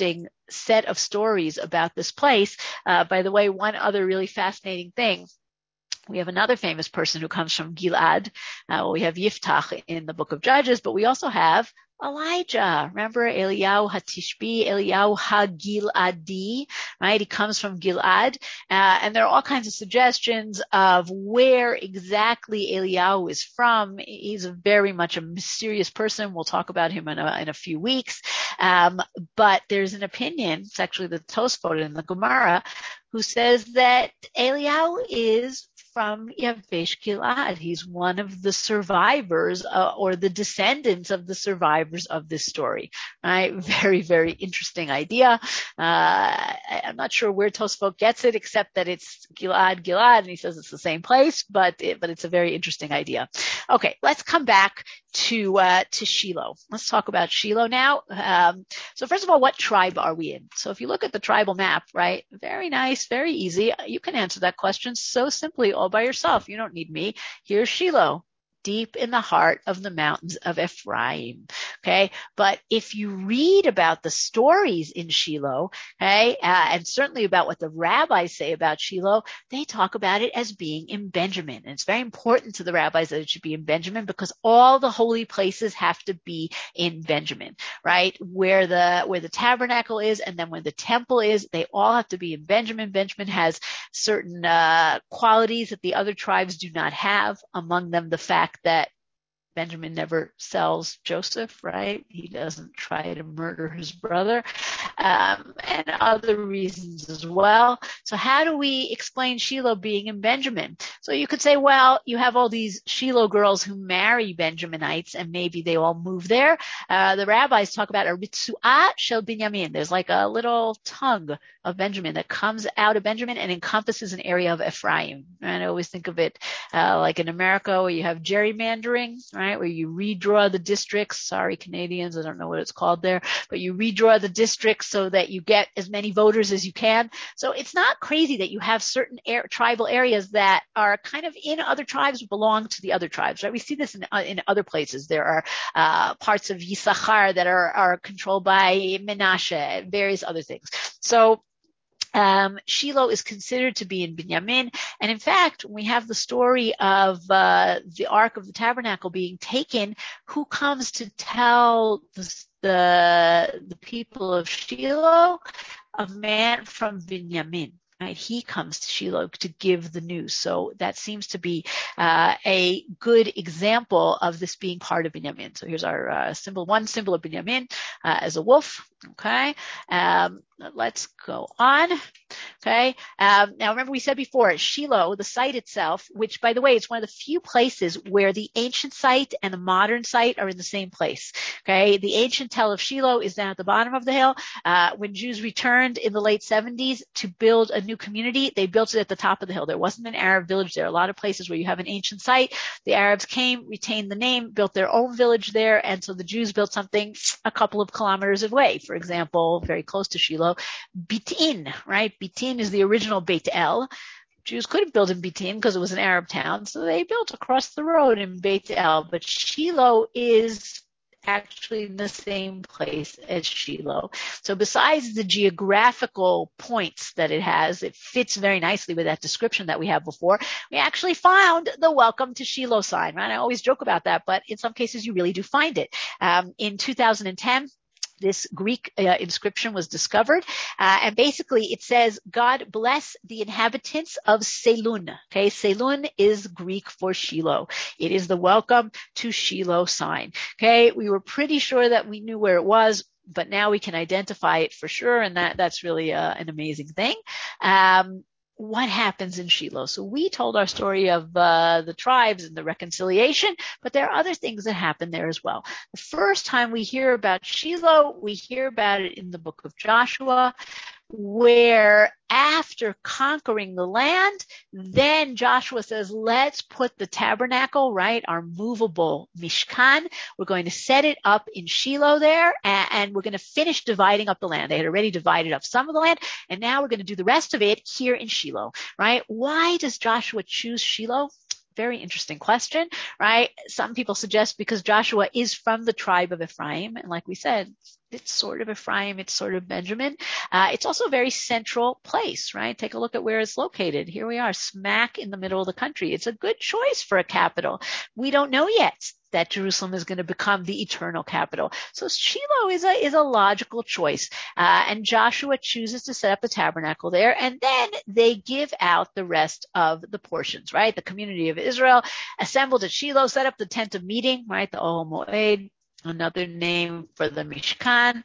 set of stories about this place. Uh, by the way, one other really fascinating thing. We have another famous person who comes from Gilad. Uh, well, we have Yiftach in the book of Judges, but we also have Elijah. Remember Eliyahu HaTishbi, Eliyahu HaGiladi, right? He comes from Gilad. Uh, and there are all kinds of suggestions of where exactly Eliyahu is from. He's a very much a mysterious person. We'll talk about him in a, in a few weeks. Um, but there's an opinion, it's actually the Tosfot in the Gemara, who says that Eliyahu is from Yavesh Gilad. He's one of the survivors uh, or the descendants of the survivors of this story, right? Very, very interesting idea. Uh, I, I'm not sure where Tosfot gets it, except that it's Gilad, Gilad, and he says it's the same place, but it, but it's a very interesting idea. Okay, let's come back to uh, to Shiloh. Let's talk about Shiloh now. Um, so first of all, what tribe are we in? So if you look at the tribal map, right, very nice, very easy. You can answer that question so simply all by yourself. You don't need me. Here's Shiloh, deep in the heart of the mountains of Ephraim. Okay. But if you read about the stories in Shiloh, okay, uh, and certainly about what the rabbis say about Shiloh, they talk about it as being in Benjamin. And it's very important to the rabbis that it should be in Benjamin because all the holy places have to be in Benjamin, right? Where the, where the tabernacle is and then where the temple is, they all have to be in Benjamin. Benjamin has certain, uh, qualities that the other tribes do not have, among them the fact that Benjamin never sells Joseph, right? He doesn't try to murder his brother, um, and other reasons as well. So how do we explain Shiloh being in Benjamin? So you could say, well, you have all these Shiloh girls who marry Benjaminites, and maybe they all move there. Uh, the rabbis talk about a Ritzu'ah shel Binyamin. There's like a little tongue of Benjamin that comes out of Benjamin and encompasses an area of Ephraim. And I always think of it uh, like in America where you have gerrymandering, right, where you redraw the districts. Sorry, Canadians, I don't know what it's called there, but you redraw the districts so that you get as many voters as you can. So it's not crazy that you have certain air, tribal areas that are kind of in other tribes, belong to the other tribes, right? We see this in, uh, in other places. There are uh, parts of Yisachar that are, are controlled by Menashe and various other things. So Um, Shiloh is considered to be in Binyamin. And in fact, we have the story of uh, the Ark of the Tabernacle being taken. Who comes to tell the, the, the people of Shiloh? A man from Binyamin. Right? He comes to Shiloh to give the news. So that seems to be uh, a good example of this being part of Binyamin. So here's our uh, symbol, one symbol of Binyamin uh, as a wolf. Okay. Um, let's go on. Okay. Um, now remember we said before, Shiloh, the site itself, which by the way, is one of the few places where the ancient site and the modern site are in the same place. Okay. The ancient tell of Shiloh is down at the bottom of the hill. Uh, when Jews returned in the late seventies to build a new community, they built it at the top of the hill. There wasn't an Arab village there. A lot of places where you have an ancient site, the Arabs came, retained the name, built their own village there. And so the Jews built something a couple of kilometers away. For example, very close to Shiloh, Bitin, right? Bitin is the original Beit El. Jews could have built in Bitin because it was an Arab town, so they built across the road in Beit El. But Shiloh is actually in the same place as Shiloh. So besides the geographical points that it has, it fits very nicely with that description that we have before. We actually found the welcome to Shiloh sign, right? I always joke about that, but in some cases you really do find it. Um, in two thousand ten, this Greek uh, inscription was discovered. Uh, and basically it says, God bless the inhabitants of Selun. Okay. Selun is Greek for Shiloh. It is the welcome to Shiloh sign. Okay. We were pretty sure that we knew where it was, but now we can identify it for sure. And that, that's really uh, an amazing thing. Um, What happens in Shiloh? So we told our story of uh, the tribes and the reconciliation, but there are other things that happen there as well. The first time we hear about Shiloh, we hear about it in the book of Joshua, where after conquering the land, then Joshua says, let's put the tabernacle, right, our movable Mishkan. We're going to set it up in Shiloh there, and, and we're going to finish dividing up the land. They had already divided up some of the land, and now we're going to do the rest of it here in Shiloh, right? Why does Joshua choose Shiloh? very interesting question, right? Some people suggest because Joshua is from the tribe of Ephraim, and like we said, it's sort of Ephraim, it's sort of Benjamin. Uh, it's also a very central place, right? Take a look at where it's located. Here we are, smack in the middle of the country. It's a good choice for a capital. We don't know yet that Jerusalem is going to become the eternal capital. So Shiloh is a, is a logical choice. Uh, and Joshua chooses to set up the tabernacle there, and then they give out the rest of the portions, right? The community of Israel assembled at Shiloh, set up the tent of meeting, right? The Ohel Moed, another name for the Mishkan.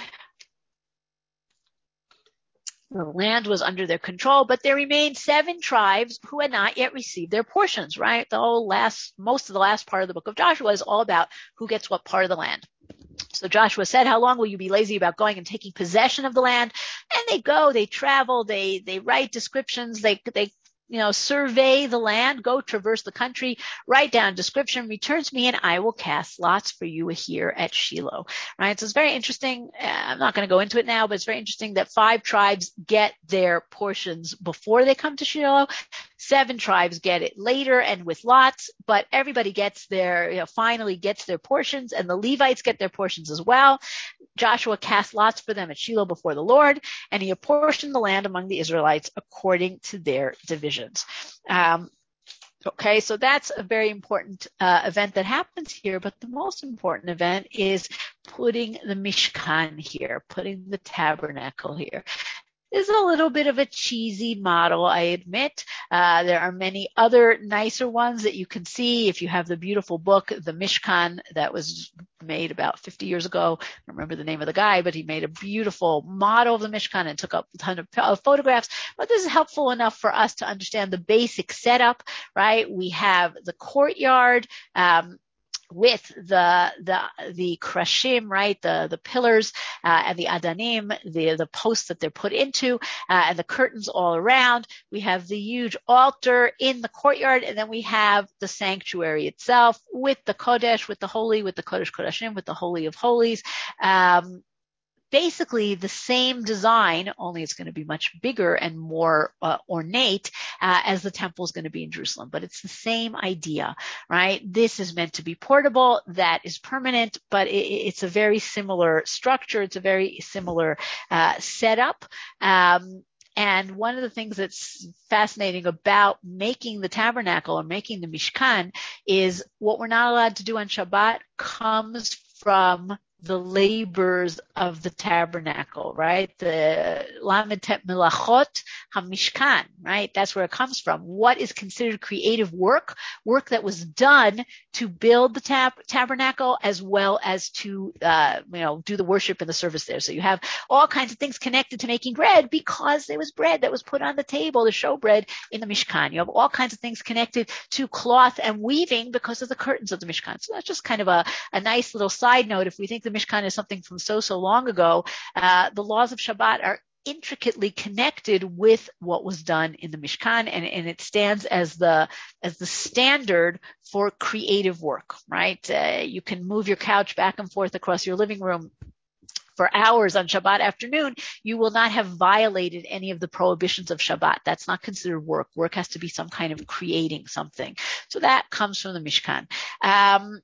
The land was under their control, but there remained seven tribes who had not yet received their portions, right? The whole last, most of the last part of the book of Joshua is all about who gets what part of the land. So Joshua said, how long will you be lazy about going and taking possession of the land? And they go, they travel, they, they write descriptions, they, they, you know, survey the land, go traverse the country, write down description, return to me, and I will cast lots for you here at Shiloh, right? So it's very interesting. I'm not going to go into it now, but it's very interesting that five tribes get their portions before they come to Shiloh. Seven tribes get it later and with lots, but everybody gets their, you know, finally gets their portions, and the Levites get their portions as well. Joshua cast lots for them at Shiloh before the Lord, and he apportioned the land among the Israelites according to their divisions. Um, okay, so that's a very important uh, event that happens here, but the most important event is putting the Mishkan here, putting the tabernacle here. Is a little bit of a cheesy model, I admit. Uh, there are many other nicer ones that you can see if you have the beautiful book, The Mishkan, that was made about fifty years ago. I don't remember the name of the guy, but he made a beautiful model of the Mishkan and took up a ton of, of photographs. But this is helpful enough for us to understand the basic setup, right? We have the courtyard, um, with the, the, the krashim, right? The, the pillars, uh, and the adanim, the, the posts that they're put into, uh, and the curtains all around. We have the huge altar in the courtyard, and then we have the sanctuary itself with the Kodesh, with the holy, with the Kodesh Kodashim, with the Holy of Holies. Um, Basically the same design, only it's going to be much bigger and more uh, ornate uh, as the temple is going to be in Jerusalem. But it's the same idea, right? This is meant to be portable. That is permanent, but it, it's a very similar structure. It's a very similar uh, setup. Um, And one of the things that's fascinating about making the tabernacle or making the Mishkan is what we're not allowed to do on Shabbat comes from the labors of the tabernacle, right? The Lametet Melachot HaMishkan, right? That's where it comes from. What is considered creative work? Work that was done to build the tab- tabernacle as well as to, uh, you know, do the worship and the service there. So you have all kinds of things connected to making bread because there was bread that was put on the table, the showbread in the Mishkan. You have all kinds of things connected to cloth and weaving because of the curtains of the Mishkan. So that's just kind of a, a nice little side note. If we think the Mishkan is something from so, so long ago, uh, the laws of Shabbat are intricately connected with what was done in the Mishkan, and, and it stands as the as the standard for creative work, right? Uh, you can move your couch back and forth across your living room for hours on Shabbat afternoon. You will not have violated any of the prohibitions of Shabbat. That's not considered work. Work has to be some kind of creating something. So that comes from the Mishkan. Um,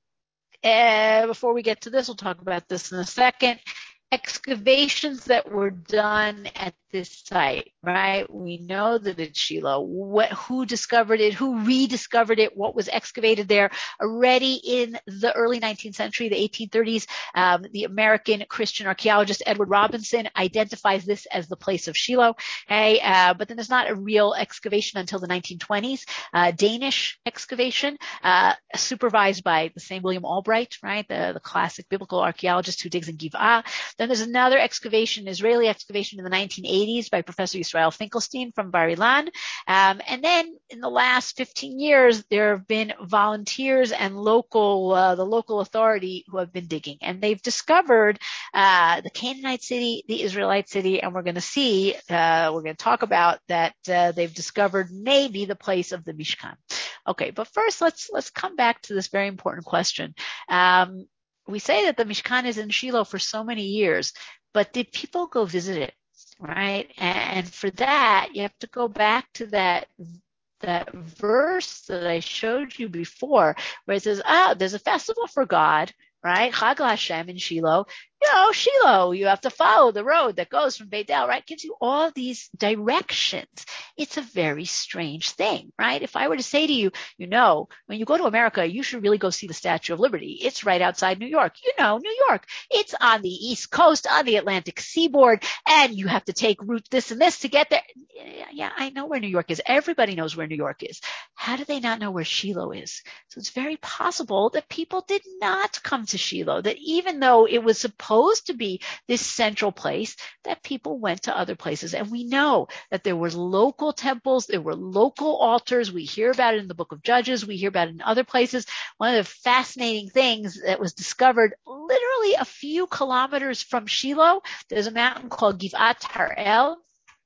Uh, before we get to this, we'll talk about this in a second. Excavations that were done at this site, right? We know that it's Shiloh. What, who discovered it? Who rediscovered it? What was excavated there? Already in the early nineteenth century, the eighteen thirties, um, the American Christian archaeologist Edward Robinson identifies this as the place of Shiloh. Okay, uh, but then there's not a real excavation until the nineteen twenties. Uh, Danish excavation, uh, supervised by the same William Albright, right? The, the classic biblical archaeologist who digs in Giv'ah. Then there's another excavation, Israeli excavation in the nineteen eighties by Professor Yisrael Finkelstein from Bar Ilan. Um, and then in the last fifteen years, there have been volunteers and local, uh, the local authority who have been digging. And they've discovered uh, the Canaanite city, the Israelite city, and we're going to see, uh, we're going to talk about that uh, they've discovered maybe the place of the Mishkan. Okay, but first let's let's come back to this very important question. Um, We say that the Mishkan is in Shiloh for so many years, but did people go visit it, right? And for that, you have to go back to that that verse that I showed you before, where it says, ah, there's a festival for God, right? Chag Hashem in Shiloh. You know, Shiloh, you have to follow the road that goes from Beit El, right? Gives you all these directions. It's a very strange thing, right? If I were to say to you, you know, when you go to America, you should really go see the Statue of Liberty. It's right outside New York. You know, New York. It's on the East Coast, on the Atlantic seaboard, and you have to take route this and this to get there. Yeah, I know where New York is. Everybody knows where New York is. How do they not know where Shiloh is? So it's very possible that people did not come to Shiloh, that even though it was supposed to be this central place, that people went to other places. And we know that there were local temples, there were local altars. We hear about it in the book of Judges. We hear about it in other places. One of the fascinating things that was discovered literally a few kilometers from Shiloh, there's a mountain called Givat Harel.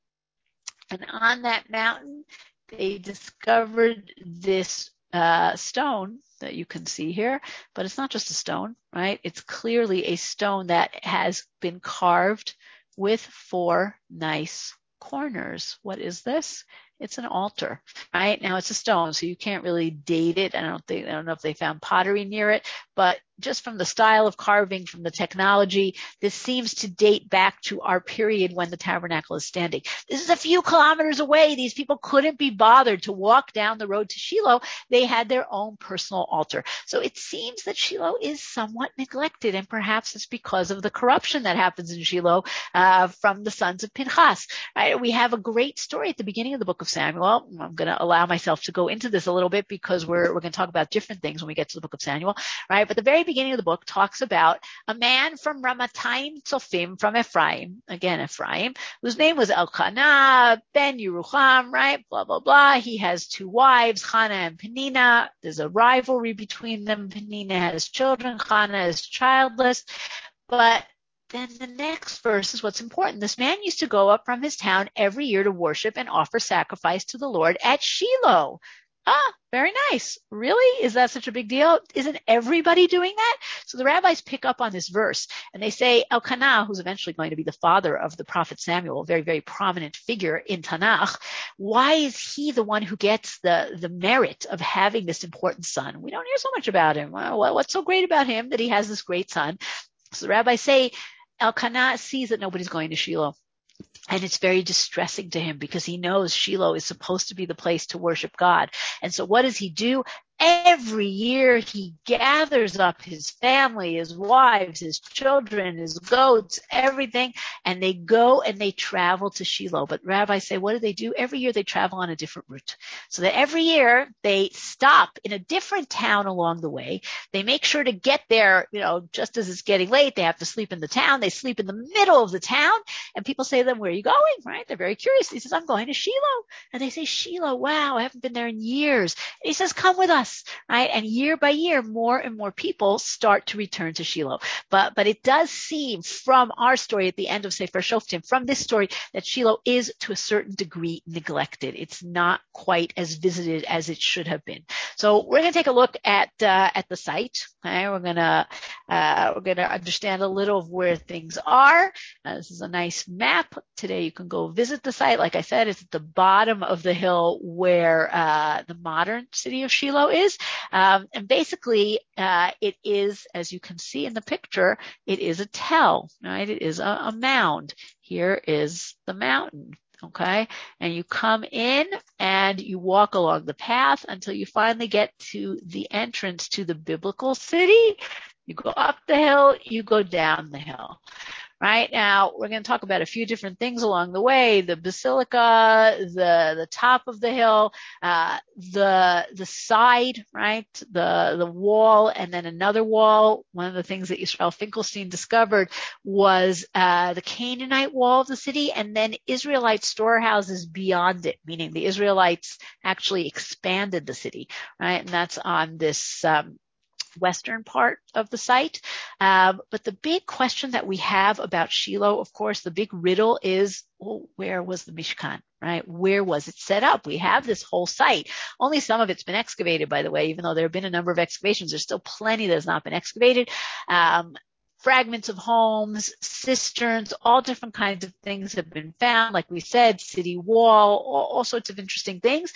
And on that mountain, they discovered this uh, stone that you can see here, but it's not just a stone, right? It's clearly a stone that has been carved with four nice corners. What is this? It's an altar, right? Now it's a stone, so you can't really date it. I don't think, I don't know if they found pottery near it, but just from the style of carving, from the technology, this seems to date back to our period when the tabernacle is standing. This is a few kilometers away. These people couldn't be bothered to walk down the road to Shiloh. They had their own personal altar. So it seems that Shiloh is somewhat neglected, and perhaps it's because of the corruption that happens in Shiloh uh, from the sons of Pinchas. Right? We have a great story at the beginning of the book of Samuel. I'm going to allow myself to go into this a little bit because we're we're going to talk about different things when we get to the book of Samuel, right? But the very beginning of the book talks about a man from Ramatayim Tzofim, from Ephraim, again Ephraim, whose name was Elkanah ben Yerucham, right? Blah blah blah. He has two wives, Hannah and Penina. There's a rivalry between them. Penina has children, Hannah is childless, but then the next verse is what's important. This man used to go up from his town every year to worship and offer sacrifice to the Lord at Shiloh. Ah, very nice. Really? Is that such a big deal? Isn't everybody doing that? So the rabbis pick up on this verse and they say Elkanah, who's eventually going to be the father of the prophet Samuel, a very, very prominent figure in Tanakh, why is he the one who gets the, the merit of having this important son? We don't hear so much about him. Well, what's so great about him that he has this great son? So the rabbis say Elkanah sees that nobody's going to Shiloh. And it's very distressing to him because he knows Shiloh is supposed to be the place to worship God. And so what does he do? Every year he gathers up his family, his wives, his children, his goats, everything, and they go and they travel to Shiloh. But rabbis say, what do they do? Every year they travel on a different route. So that every year they stop in a different town along the way. They make sure to get there, you know, just as it's getting late. They have to sleep in the town. They sleep in the middle of the town. And people say to them, where are you going? Right? They're very curious. He says, I'm going to Shiloh. And they say, Shiloh, wow, I haven't been there in years. And he says, come with us. Right? And year by year, more and more people start to return to Shiloh. But, but it does seem from our story at the end of Sefer Shoftim, from this story, that Shiloh is to a certain degree neglected. It's not quite as visited as it should have been. So we're going to take a look at, uh, at the site. Okay? We're going to, uh, we're going to understand a little of where things are. Uh, this is a nice map. Today you can go visit the site. Like I said, it's at the bottom of the hill where, uh, the modern city of Shiloh is. Um, and basically, uh, it is, as you can see in the picture, it is a tell, right? It is a, a mound. Here is the mountain. Okay. And you come in and you walk along the path until you finally get to the entrance to the biblical city. You go up the hill, you go down the hill. Right now, we're going to talk about a few different things along the way: the basilica, the the top of the hill, uh, the the side, right, the the wall, and then another wall. One of the things that Israel Finkelstein discovered was uh, the Canaanite wall of the city, and then Israelite storehouses beyond it, meaning the Israelites actually expanded the city, right, and that's on this. Um, western part of the site. Um, but the big question that we have about Shiloh, of course, the big riddle is, well, where was the Mishkan, right? Where was it set up? We have this whole site. Only some of it's been excavated, by the way, even though there have been a number of excavations. There's still plenty that has not been excavated. Um, fragments of homes, cisterns, all different kinds of things have been found. Like we said, city wall, all, all sorts of interesting things.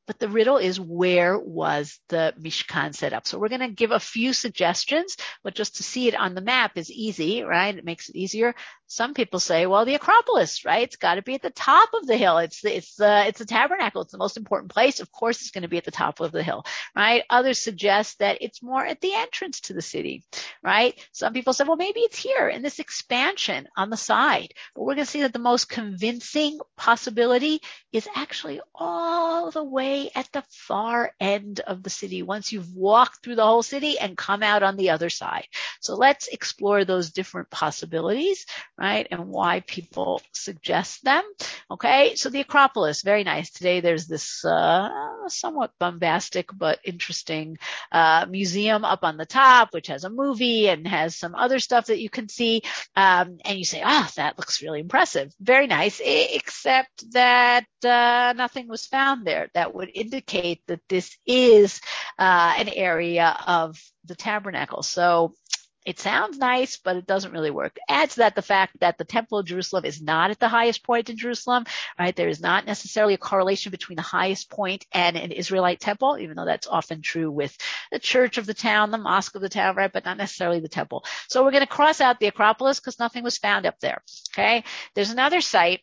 But the riddle is, where was the Mishkan set up? So we're going to give a few suggestions, but just to see it on the map is easy, right? It makes it easier. Some people say, well, the Acropolis, right? It's got to be at the top of the hill. It's the, it's the, it's the tabernacle. It's the most important place. Of course, it's going to be at the top of the hill, right? Others suggest that it's more at the entrance to the city, right? Some people say, well, maybe it's here in this expansion on the side. But we're going to see that the most convincing possibility is actually all the way at the far end of the city, once you've walked through the whole city and come out on the other side. So let's explore those different possibilities, right? And why people suggest them. Okay. So the Acropolis, very nice. Today there's this, uh, somewhat bombastic but interesting, uh, museum up on the top, which has a movie and has some other stuff that you can see. Um, and you say, ah, oh, that looks really impressive. Very nice. Except that, uh, nothing was found there that would indicate that this is, uh, an area of the tabernacle. So it sounds nice, but it doesn't really work. Add to that the fact that the Temple of Jerusalem is not at the highest point in Jerusalem, right? There is not necessarily a correlation between the highest point and an Israelite temple, even though that's often true with the church of the town, the mosque of the town, right? But not necessarily the temple. So we're going to cross out the Acropolis because nothing was found up there. Okay. There's another site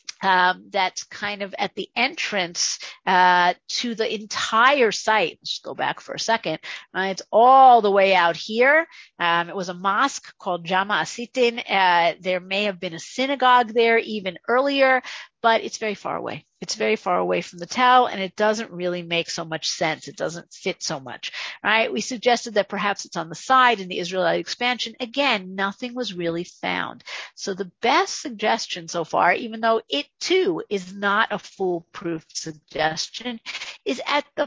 Um, that's kind of at the entrance uh, to the entire site. Let's just go back for a second. Uh, it's all the way out here. Um, it was a mosque called Jama Asitin. Uh, there may have been a synagogue there even earlier, but it's very far away. It's very far away from the Tau, and it doesn't really make so much sense. It doesn't fit so much, right? We suggested that perhaps it's on the side in the Israelite expansion. Again, nothing was really found. So the best suggestion so far, even though it too is not a foolproof suggestion, is at the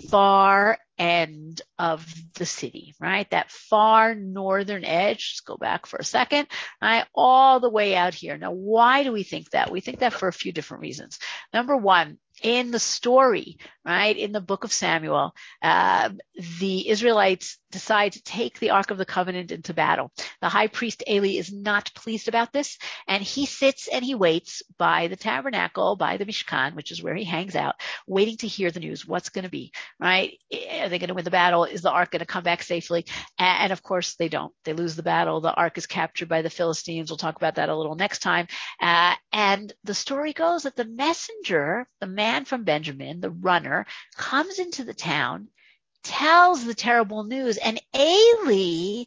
far end of the city, right? That far northern edge. Just go back for a second, right? All the way out here. Now, why do we think that? We think that for a few different reasons. Number one, in the story, right, in the book of Samuel, uh, the Israelites decide to take the Ark of the Covenant into battle. The high priest Eli is not pleased about this, and he sits and he waits by the tabernacle, by the Mishkan, which is where he hangs out, waiting to hear the news. What's going to be, right? Are they going to win the battle? Is the Ark going to come back safely? And of course they don't. They lose the battle. The Ark is captured by the Philistines. We'll talk about that a little next time. Uh, and the story goes that the messenger, the man from Benjamin, the runner, comes into the town, tells the terrible news, and Eli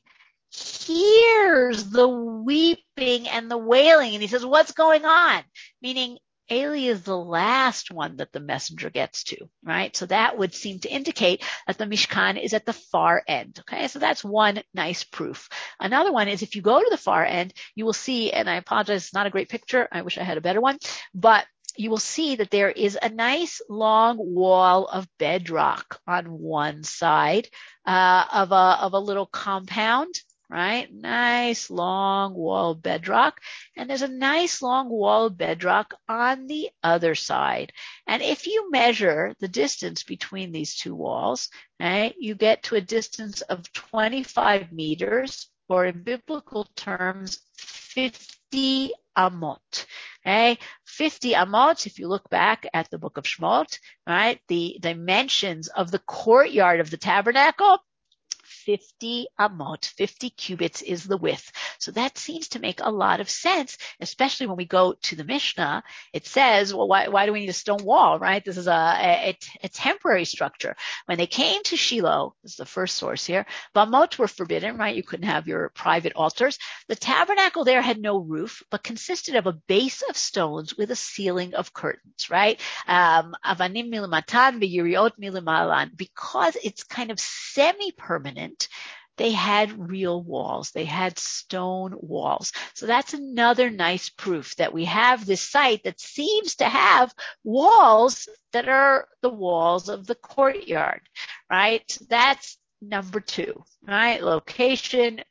hears the weeping and the wailing, and he says, what's going on? Meaning Eli is the last one that the messenger gets to, right? So that would seem to indicate that the Mishkan is at the far end. Okay, so that's one nice proof. Another one is if you go to the far end, you will see, and I apologize, it's not a great picture. I wish I had a better one, but you will see that there is a nice long wall of bedrock on one side uh, of a of a little compound, right? Nice long wall of bedrock. And there's a nice long wall of bedrock on the other side. And if you measure the distance between these two walls, right, you get to a distance of twenty-five meters, or in biblical terms, fifty amot. Okay, fifty amot, if you look back at the book of Shemot, right, the dimensions of the courtyard of the tabernacle, fifty amot, fifty cubits is the width. So that seems to make a lot of sense, especially when we go to the Mishnah. It says, well, why, why do we need a stone wall, right? This is a, a, a temporary structure. When they came to Shiloh, this is the first source here, bamot were forbidden, right? You couldn't have your private altars. The tabernacle there had no roof, but consisted of a base of stones with a ceiling of curtains, right? Um, avanim milimatan v'yiriot milimalan. Because it's kind of semi-permanent, they had real walls. They had stone walls. So that's another nice proof that we have this site that seems to have walls that are the walls of the courtyard, right? That's number two, right? Location,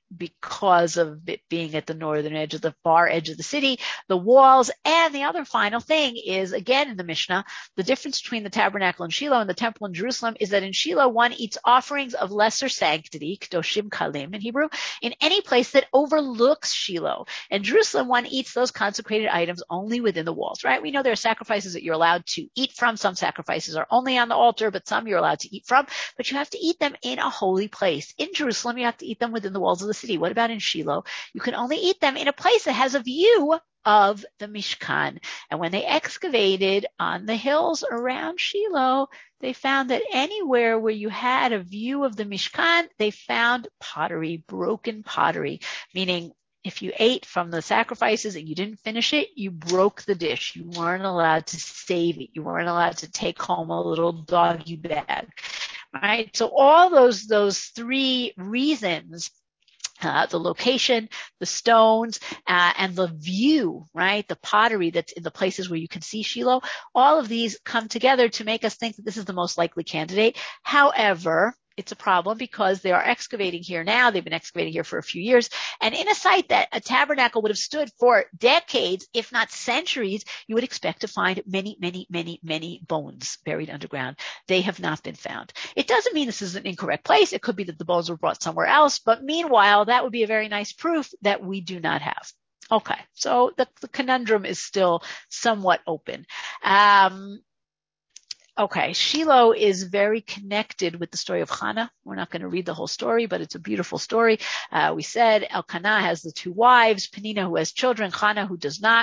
because of it being at the northern edge of the far edge of the city, the walls. And the other final thing is, again, in the Mishnah, the difference between the tabernacle in Shiloh and the temple in Jerusalem is that in Shiloh, one eats offerings of lesser sanctity, kdoshim kalim in Hebrew, in any place that overlooks Shiloh. In Jerusalem, one eats those consecrated items only within the walls, right? We know there are sacrifices that you're allowed to eat from. Some sacrifices are only on the altar, but some you're allowed to eat from, but you have to eat them in a holy place. In Jerusalem, you have to eat them within the walls of the city. What about in Shiloh? You can only eat them in a place that has a view of the Mishkan. And when they excavated on the hills around Shiloh, they found that anywhere where you had a view of the Mishkan, they found pottery, broken pottery, meaning if you ate from the sacrifices and you didn't finish it, you broke the dish. You weren't allowed to save it. You weren't allowed to take home a little doggy bag. Right? So all those, those three reasons, uh, the location, the stones, uh, and the view, right? The pottery that's in the places where you can see Shiloh, all of these come together to make us think that this is the most likely candidate. However, it's a problem because they are excavating here now. They've been excavating here for a few years. And in a site that a tabernacle would have stood for decades, if not centuries, you would expect to find many, many, many, many bones buried underground. They have not been found. It doesn't mean this is an incorrect place. It could be that the bones were brought somewhere else. But meanwhile, that would be a very nice proof that we do not have. Okay, so the, the conundrum is still somewhat open. Um, Okay, Shiloh is very connected with the story of Hannah. We're not going to read the whole story, but it's a beautiful story. Uh, we said Elkanah has the two wives, Penina who has children, Hannah who does not.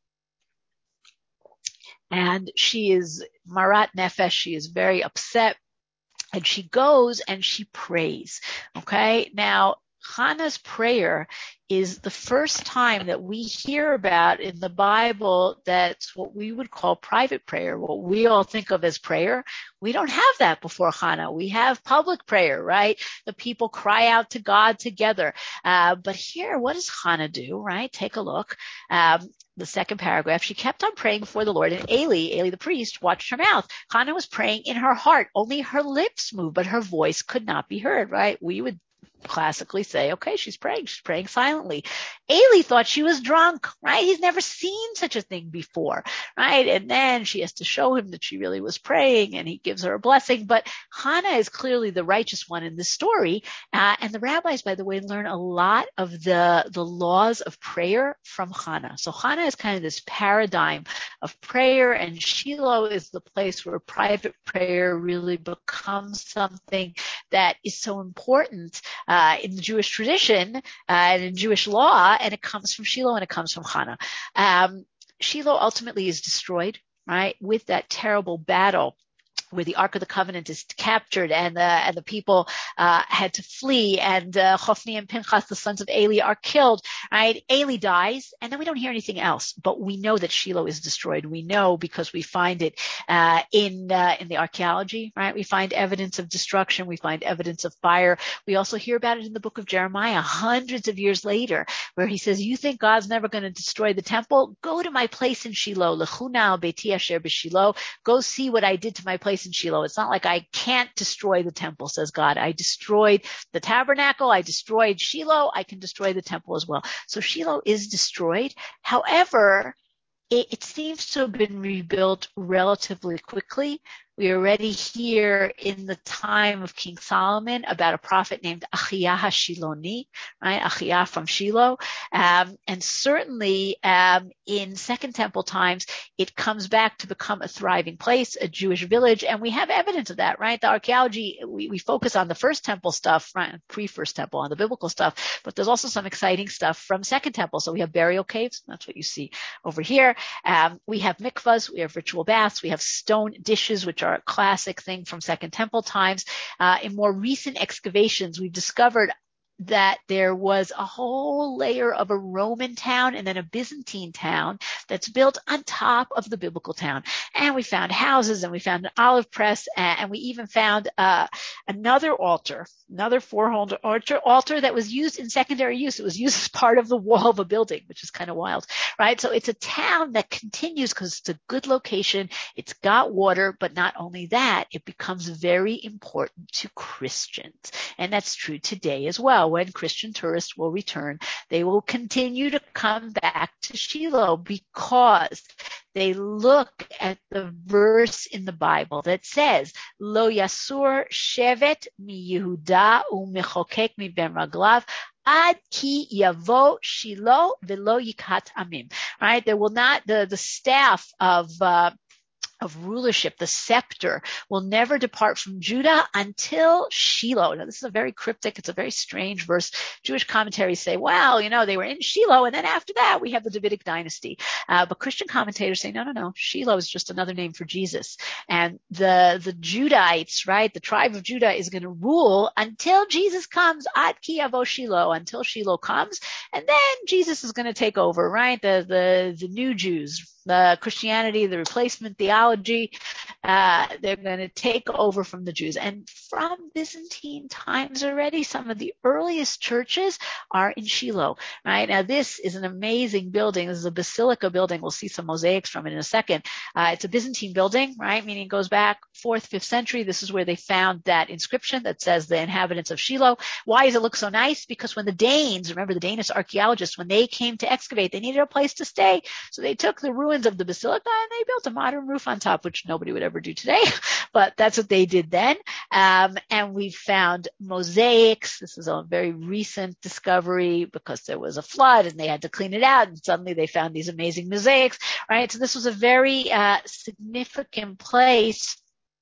And she is marat nefesh, she is very upset. And she goes and she prays. Okay, now Hannah's prayer is the first time that we hear about in the Bible that's what we would call private prayer, what we all think of as prayer. We don't have that before Hannah. We have public prayer, right? The people cry out to God together. Uh, but here, what does Hannah do, right? Take a look. Um, the second paragraph, she kept on praying before the Lord, and Eli, Eli the priest, watched her mouth. Hannah was praying in her heart. Only her lips moved, but her voice could not be heard, right? We would classically say, okay, she's praying. She's praying silently. Eli thought she was drunk, right? He's never seen such a thing before, right? And then she has to show him that she really was praying, and he gives her a blessing. But Hannah is clearly the righteous one in this story. Uh, and the rabbis, by the way, learn a lot of the, the laws of prayer from Hannah. So Hannah is kind of this paradigm of prayer, and Shiloh is the place where private prayer really becomes something that is so important uh, in the Jewish tradition uh, and in Jewish law, and it comes from Shiloh and it comes from Hannah. Um, Shiloh ultimately is destroyed, right, with that terrible battle where the Ark of the Covenant is captured and the, and the people uh, had to flee, and uh, Hophni and Pinchas, the sons of Eli, are killed, right? Eli dies, and then we don't hear anything else, but we know that Shiloh is destroyed. We know because we find it uh, in uh, in the archaeology, right? We find evidence of destruction. We find evidence of fire. We also hear about it in the book of Jeremiah hundreds of years later, where he says, you think God's never going to destroy the temple? Go to my place in Shiloh. L'chuna al beiti asher b'Shiloh. Go see what I did to my place in Shiloh. It's not like I can't destroy the temple, says God. I destroyed the tabernacle. I destroyed Shiloh. I can destroy the temple as well. So Shiloh is destroyed. However, it, it seems to have been rebuilt relatively quickly. We already hear in the time of King Solomon about a prophet named Achiah HaShiloni, right? Achiah from Shiloh. Um, and certainly um, in Second Temple times, it comes back to become a thriving place, a Jewish village. And we have evidence of that, right? The archaeology, we, we focus on the First Temple stuff, right? Pre-First Temple, on the biblical stuff. But there's also some exciting stuff from Second Temple. So we have burial caves. That's what you see over here. Um, we have mikvahs. We have ritual baths. We have stone dishes, which are a classic thing from Second Temple times. Uh, in more recent excavations, we've discovered that there was a whole layer of a Roman town and then a Byzantine town that's built on top of the biblical town. And we found houses, and we found an olive press, and we even found uh, another altar, another four-holder altar, altar that was used in secondary use. It was used as part of the wall of a building, which is kind of wild, right? So it's a town that continues because it's a good location. It's got water, but not only that, it becomes very important to Christians. And that's true today as well. well, when Christian tourists will return, they will continue to come back to Shiloh because they look at the verse in the Bible that says, Lo yasur shevet mi Yehuda u'mechokek mi ben raglav ad ki yavo Shiloh velo yikat amim. Right? There will not, the, the staff of, uh, of rulership, the scepter, will never depart from Judah until Shiloh. Now, this is a very cryptic, it's a very strange verse. Jewish commentaries say, well, you know, they were in Shiloh, and then after that, we have the Davidic dynasty. Uh, but Christian commentators say, no, no, no, Shiloh is just another name for Jesus. And the, the Judahites, right, the tribe of Judah is going to rule until Jesus comes, ad ki yavo Shiloh, until Shiloh comes, and then Jesus is going to take over, right, the, the, the new Jews, the Christianity, the replacement theology, uh, they're going to take over from the Jews. And from Byzantine times already, some of the earliest churches are in Shiloh, right? Now, this is an amazing building. This is a basilica building. We'll see some mosaics from it in a second. Uh, it's a Byzantine building, right? Meaning it goes back fourth, fifth century. This is where they found that inscription that says the inhabitants of Shiloh. Why does it look so nice? Because when the Danes, remember the Danish archaeologists, when they came to excavate, they needed a place to stay. So they took the ruins of the basilica and they built a modern roof on top, which nobody would ever do today, but that's what they did then. Um, and we found mosaics. This is a very recent discovery because there was a flood and they had to clean it out, and suddenly they found these amazing mosaics, right? So this was a very uh, significant place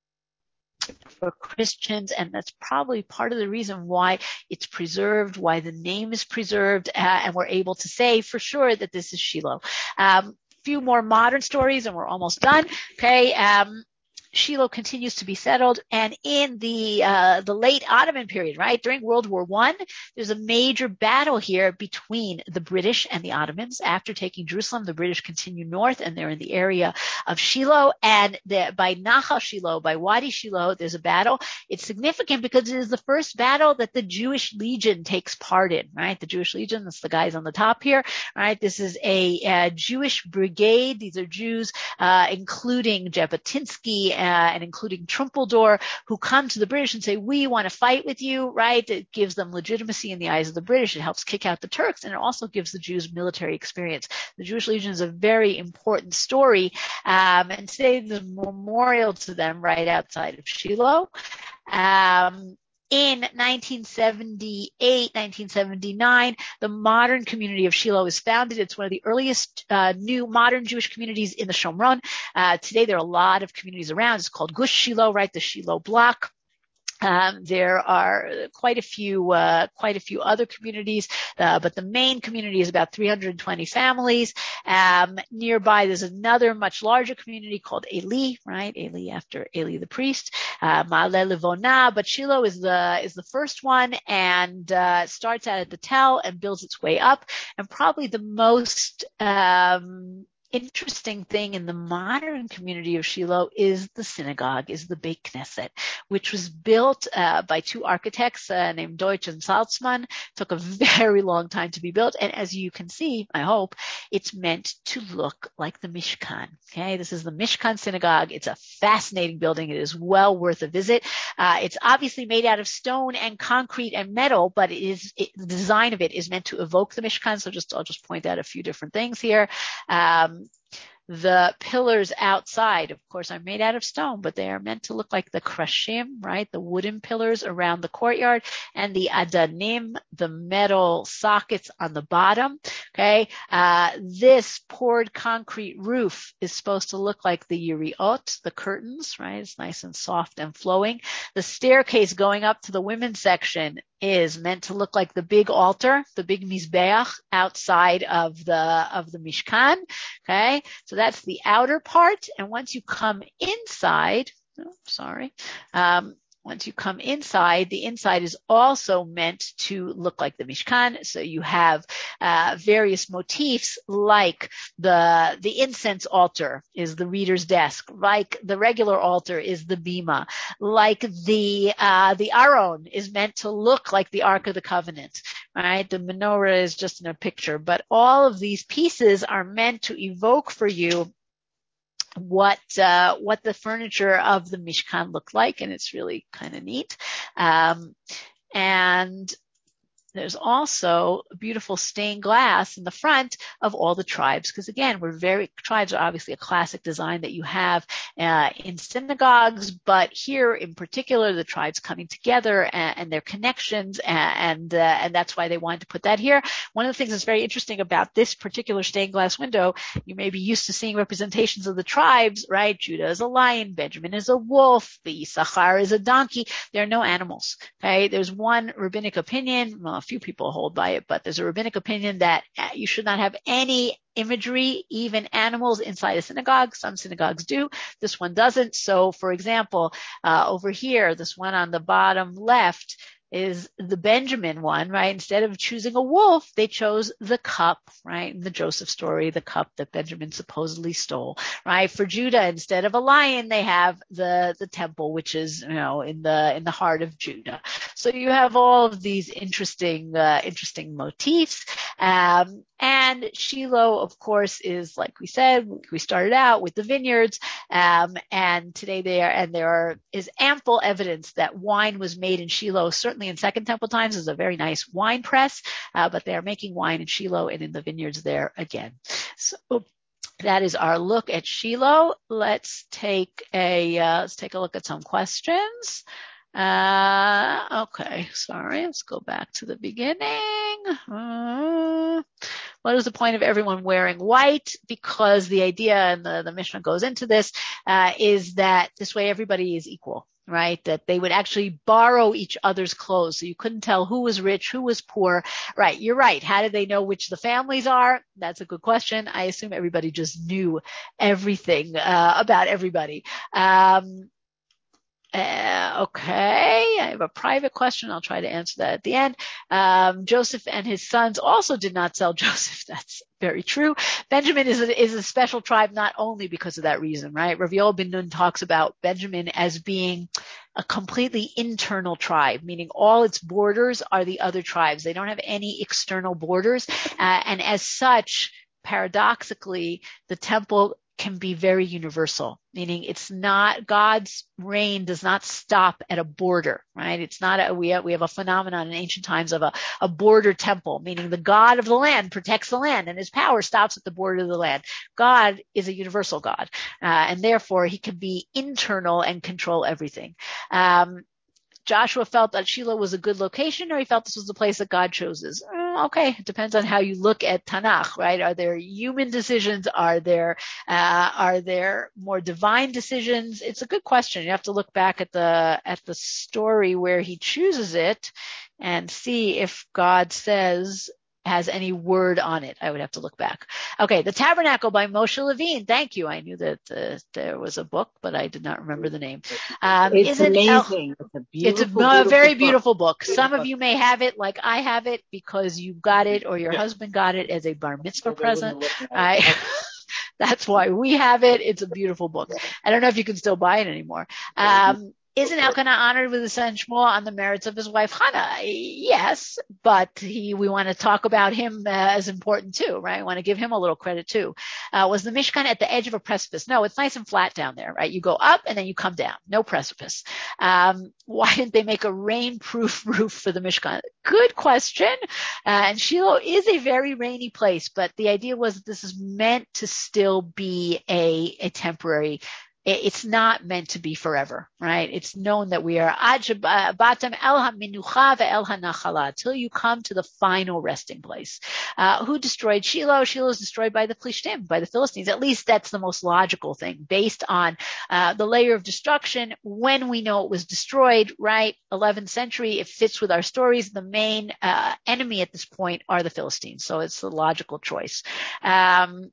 for Christians, and that's probably part of the reason why it's preserved, why the name is preserved, uh, and we're able to say for sure that this is Shiloh. Um, few more modern stories and we're almost done. Okay. Um, Shiloh continues to be settled, and in the uh, the late Ottoman period, right, during World War One, there's a major battle here between the British and the Ottomans. After taking Jerusalem, the British continue north, and they're in the area of Shiloh, and the, by Nahal Shiloh, by Wadi Shiloh, there's a battle. It's significant because it is the first battle that the Jewish Legion takes part in, right? The Jewish Legion, that's the guys on the top here, right? This is a, a Jewish brigade. These are Jews, uh, including Jabotinsky, Uh, and including Trumpeldor, who come to the British and say, we want to fight with you, right? It gives them legitimacy in the eyes of the British. It helps kick out the Turks, and it also gives the Jews military experience. The Jewish Legion is a very important story, um, and today there's a memorial to them right outside of Shiloh. Um, In nineteen seventy-eight, nineteen seventy-nine, the modern community of Shiloh is founded. It's one of the earliest uh, new modern Jewish communities in the Shomron. Uh, today, there are a lot of communities around. It's called Gush Shiloh, right? The Shiloh block. Um, there are quite a few, uh, quite a few other communities, uh, but the main community is about three hundred twenty families. Um, nearby, there's another much larger community called Eli, right? Eli after Eli the priest, uh, Ma'ale Levona. But Shiloh is the is the first one, and uh, starts out at the Tel and builds its way up. And probably the most um, interesting thing in the modern community of Shiloh is the synagogue, is the Beit Knesset, which was built uh, by two architects uh, named Deutsch and Salzman. Took a very long time to be built, and as you can see, I hope, it's meant to look like the Mishkan. Okay, this is the Mishkan synagogue. It's a fascinating building. It is well worth a visit. Uh, it's obviously made out of stone and concrete and metal, but it is it, the design of it is meant to evoke the Mishkan. So just I'll just point out a few different things here. Um, The pillars outside, of course, are made out of stone, but they are meant to look like the krashim, right? The wooden pillars around the courtyard, and the adanim, the metal sockets on the bottom. Okay. Uh, this poured concrete roof is supposed to look like the yiriot, the curtains, right? It's nice and soft and flowing. The staircase going up to the women's section is meant to look like the big altar, the big mizbeach outside of the, of the Mishkan. Okay. So that's the outer part. And once you come inside, oh, sorry, um, once you come inside, the inside is also meant to look like the Mishkan. So you have uh, various motifs, like the the incense altar is the reader's desk, like the regular altar is the bima, like the uh, the aron is meant to look like the Ark of the Covenant. Right, the menorah is just in a picture, but all of these pieces are meant to evoke for you what uh, what the furniture of the Mishkan looked like, and it's really kind of neat. Um, and there's also beautiful stained glass in the front of all the tribes, because again, we're very, tribes are obviously a classic design that you have uh, in synagogues, but here in particular, the tribes coming together and, and their connections, and and, uh, and that's why they wanted to put that here. One of the things that's very interesting about this particular stained glass window, you may be used to seeing representations of the tribes, right? Judah is a lion, Benjamin is a wolf, the Issachar is a donkey. There are no animals. Okay, there's one rabbinic opinion, well, a few people hold by it, but there's a rabbinic opinion that you should not have any imagery, even animals, inside a synagogue. Some synagogues do. This one doesn't. So, for example, uh, over here, this one on the bottom left is the Benjamin one, right? Instead of choosing a wolf, they chose the cup, right? In the Joseph story, the cup that Benjamin supposedly stole, right? For Judah, instead of a lion, they have the, the temple, which is, you know, in the, in the heart of Judah. So you have all of these interesting, uh, interesting motifs. Um, and Shiloh, of course, is, like we said, we started out with the vineyards, um, and today there, and there are, is ample evidence that wine was made in Shiloh. Certainly in Second Temple times is a very nice wine press, uh, but they are making wine in Shiloh and in the vineyards there again. So that is our look at Shiloh. Let's take a, uh, let's take a look at some questions. Uh, okay, sorry, let's go back to the beginning. Uh, what is the point of everyone wearing white? Because the idea, and the, the Mishnah goes into this, uh, is that this way everybody is equal, right? That they would actually borrow each other's clothes. So you couldn't tell who was rich, who was poor. Right, you're right. How did they know which the families are? That's a good question. I assume everybody just knew everything uh, about everybody. Um, Uh, okay, I have a private question. I'll try to answer that at the end. Um, Joseph and his sons also did not sell Joseph. That's very true. Benjamin is a, is a special tribe not only because of that reason, right? Rav Yoel ben Nun talks about Benjamin as being a completely internal tribe, meaning all its borders are the other tribes. They don't have any external borders. Uh, and as such, paradoxically, the temple can be very universal, meaning it's not, God's reign does not stop at a border, right? It's not a, we have, we have a phenomenon in ancient times of a, a border temple, meaning the God of the land protects the land and his power stops at the border of the land. God is a universal God, uh, and therefore he can be internal and control everything. Um, Joshua felt that Shiloh was a good location, or he felt this was the place that God chose. Uh, okay, it depends on how you look at Tanakh, right? Are there human decisions? Are there uh, are there more divine decisions? It's a good question. You have to look back at the at the story where he chooses it and see if God says, has any word on it. I would have to look back. Okay, The Tabernacle by Moshe Levine. Thank you. I knew that uh, there was a book, but I did not remember the name. Um, it's amazing. El- it's a beautiful, it's a beautiful very book. beautiful book. Some of you may have it, like I have it, because you got it or your yeah. husband got it as a bar mitzvah well, present. I, that's why we have it. It's a beautiful book. I don't know if you can still buy it anymore. Um, Isn't Elkanah honored with his son Shmuel on the merits of his wife Hannah? Yes, but he, we want to talk about him uh, as important too, right? We want to give him a little credit too. Uh, was the Mishkan at the edge of a precipice? No, it's nice and flat down there, right? You go up and then you come down. No precipice. Um, why didn't they make a rain-proof roof for the Mishkan? Good question. Uh, and Shiloh is a very rainy place, but the idea was that this is meant to still be a, a temporary. It's not meant to be forever, right? It's known that we are batam el haminucha ve'el hanachala, till you come to the final resting place. Uh, who destroyed Shiloh? Shiloh is destroyed by the Plishtim, by the Philistines. At least that's the most logical thing, based on uh, the layer of destruction. When we know it was destroyed, right? eleventh century, it fits with our stories. The main uh, enemy at this point are the Philistines, so it's the logical choice. Um,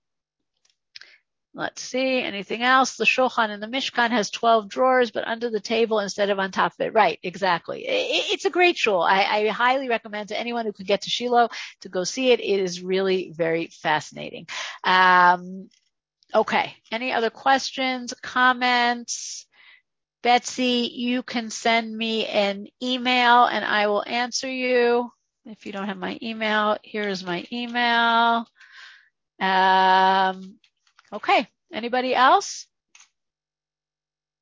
Let's see, anything else? The Shulchan in the Mishkan has twelve drawers, but under the table instead of on top of it. Right, exactly. It's a great shul. I, I highly recommend to anyone who can get to Shiloh to go see it. It is really very fascinating. Um, okay, any other questions, comments? Betsy, you can send me an email and I will answer you. If you don't have my email, here's my email. Um, Okay. Anybody else?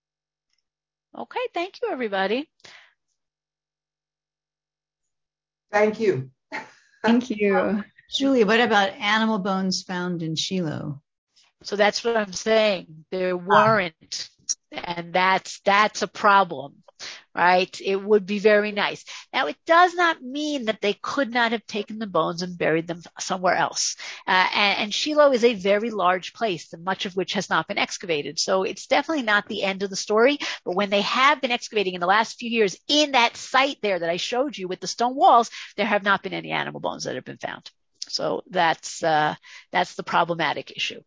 Okay. Thank you, everybody. Thank you. Thank you. Julie, what about animal bones found in Shiloh? So that's what I'm saying. There weren't. And that's, that's a problem, right? It would be very nice. Now, it does not mean that they could not have taken the bones and buried them somewhere else. Uh, and, and Shiloh is a very large place, much of which has not been excavated. So it's definitely not the end of the story. But when they have been excavating in the last few years in that site there that I showed you with the stone walls, there have not been any animal bones that have been found. So that's, uh, that's the problematic issue.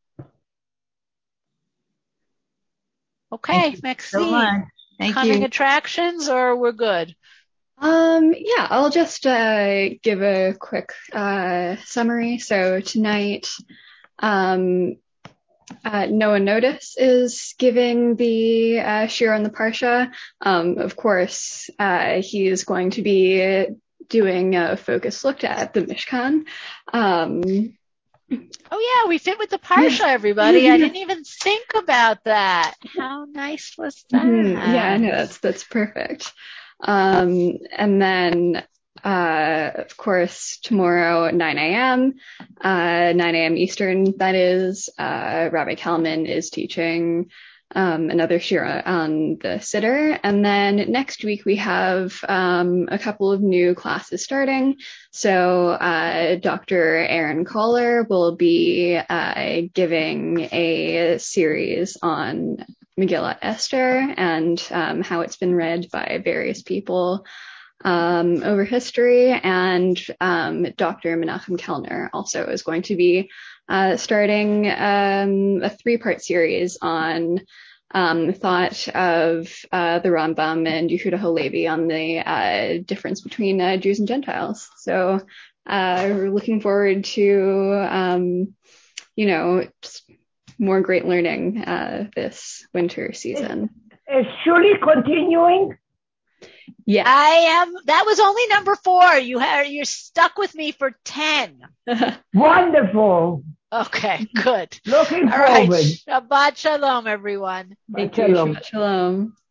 Okay, Maxine, so Thank coming you. attractions, or we're good? Um, yeah, I'll just uh, give a quick uh, summary. So tonight, um, uh, Noah Notice is giving the uh, Shir on the Parsha. Um, of course, uh, he is going to be doing a focus look at the Mishkan. Um, Oh yeah, we fit with the Parsha, everybody. I didn't even think about that. How nice was that? Mm-hmm. Yeah, I know, that's that's perfect. Um, and then, uh, of course, tomorrow at nine a.m., uh, nine a.m. Eastern, that is, uh, Rabbi Kalman is teaching um, another shira on the Siddur. And then next week we have um, a couple of new classes starting. So uh, Doctor Aaron Kohler will be uh, giving a series on Megillat Esther and um, how it's been read by various people um, over history. And um, Doctor Menachem Kellner also is going to be uh, starting um, a three-part series on um, thought of uh, the Rambam and Yehuda Halevi on the uh, difference between uh, Jews and Gentiles. So uh, we're looking forward to, um, you know, just more great learning uh, this winter season. Is, is Shuli continuing? Yeah, I am. That was only number four. You have, you're stuck with me for ten. Wonderful. Okay, good. Looking All right. forward. Shabbat shalom, everyone. Thank Shalom. you. Shabbat shalom.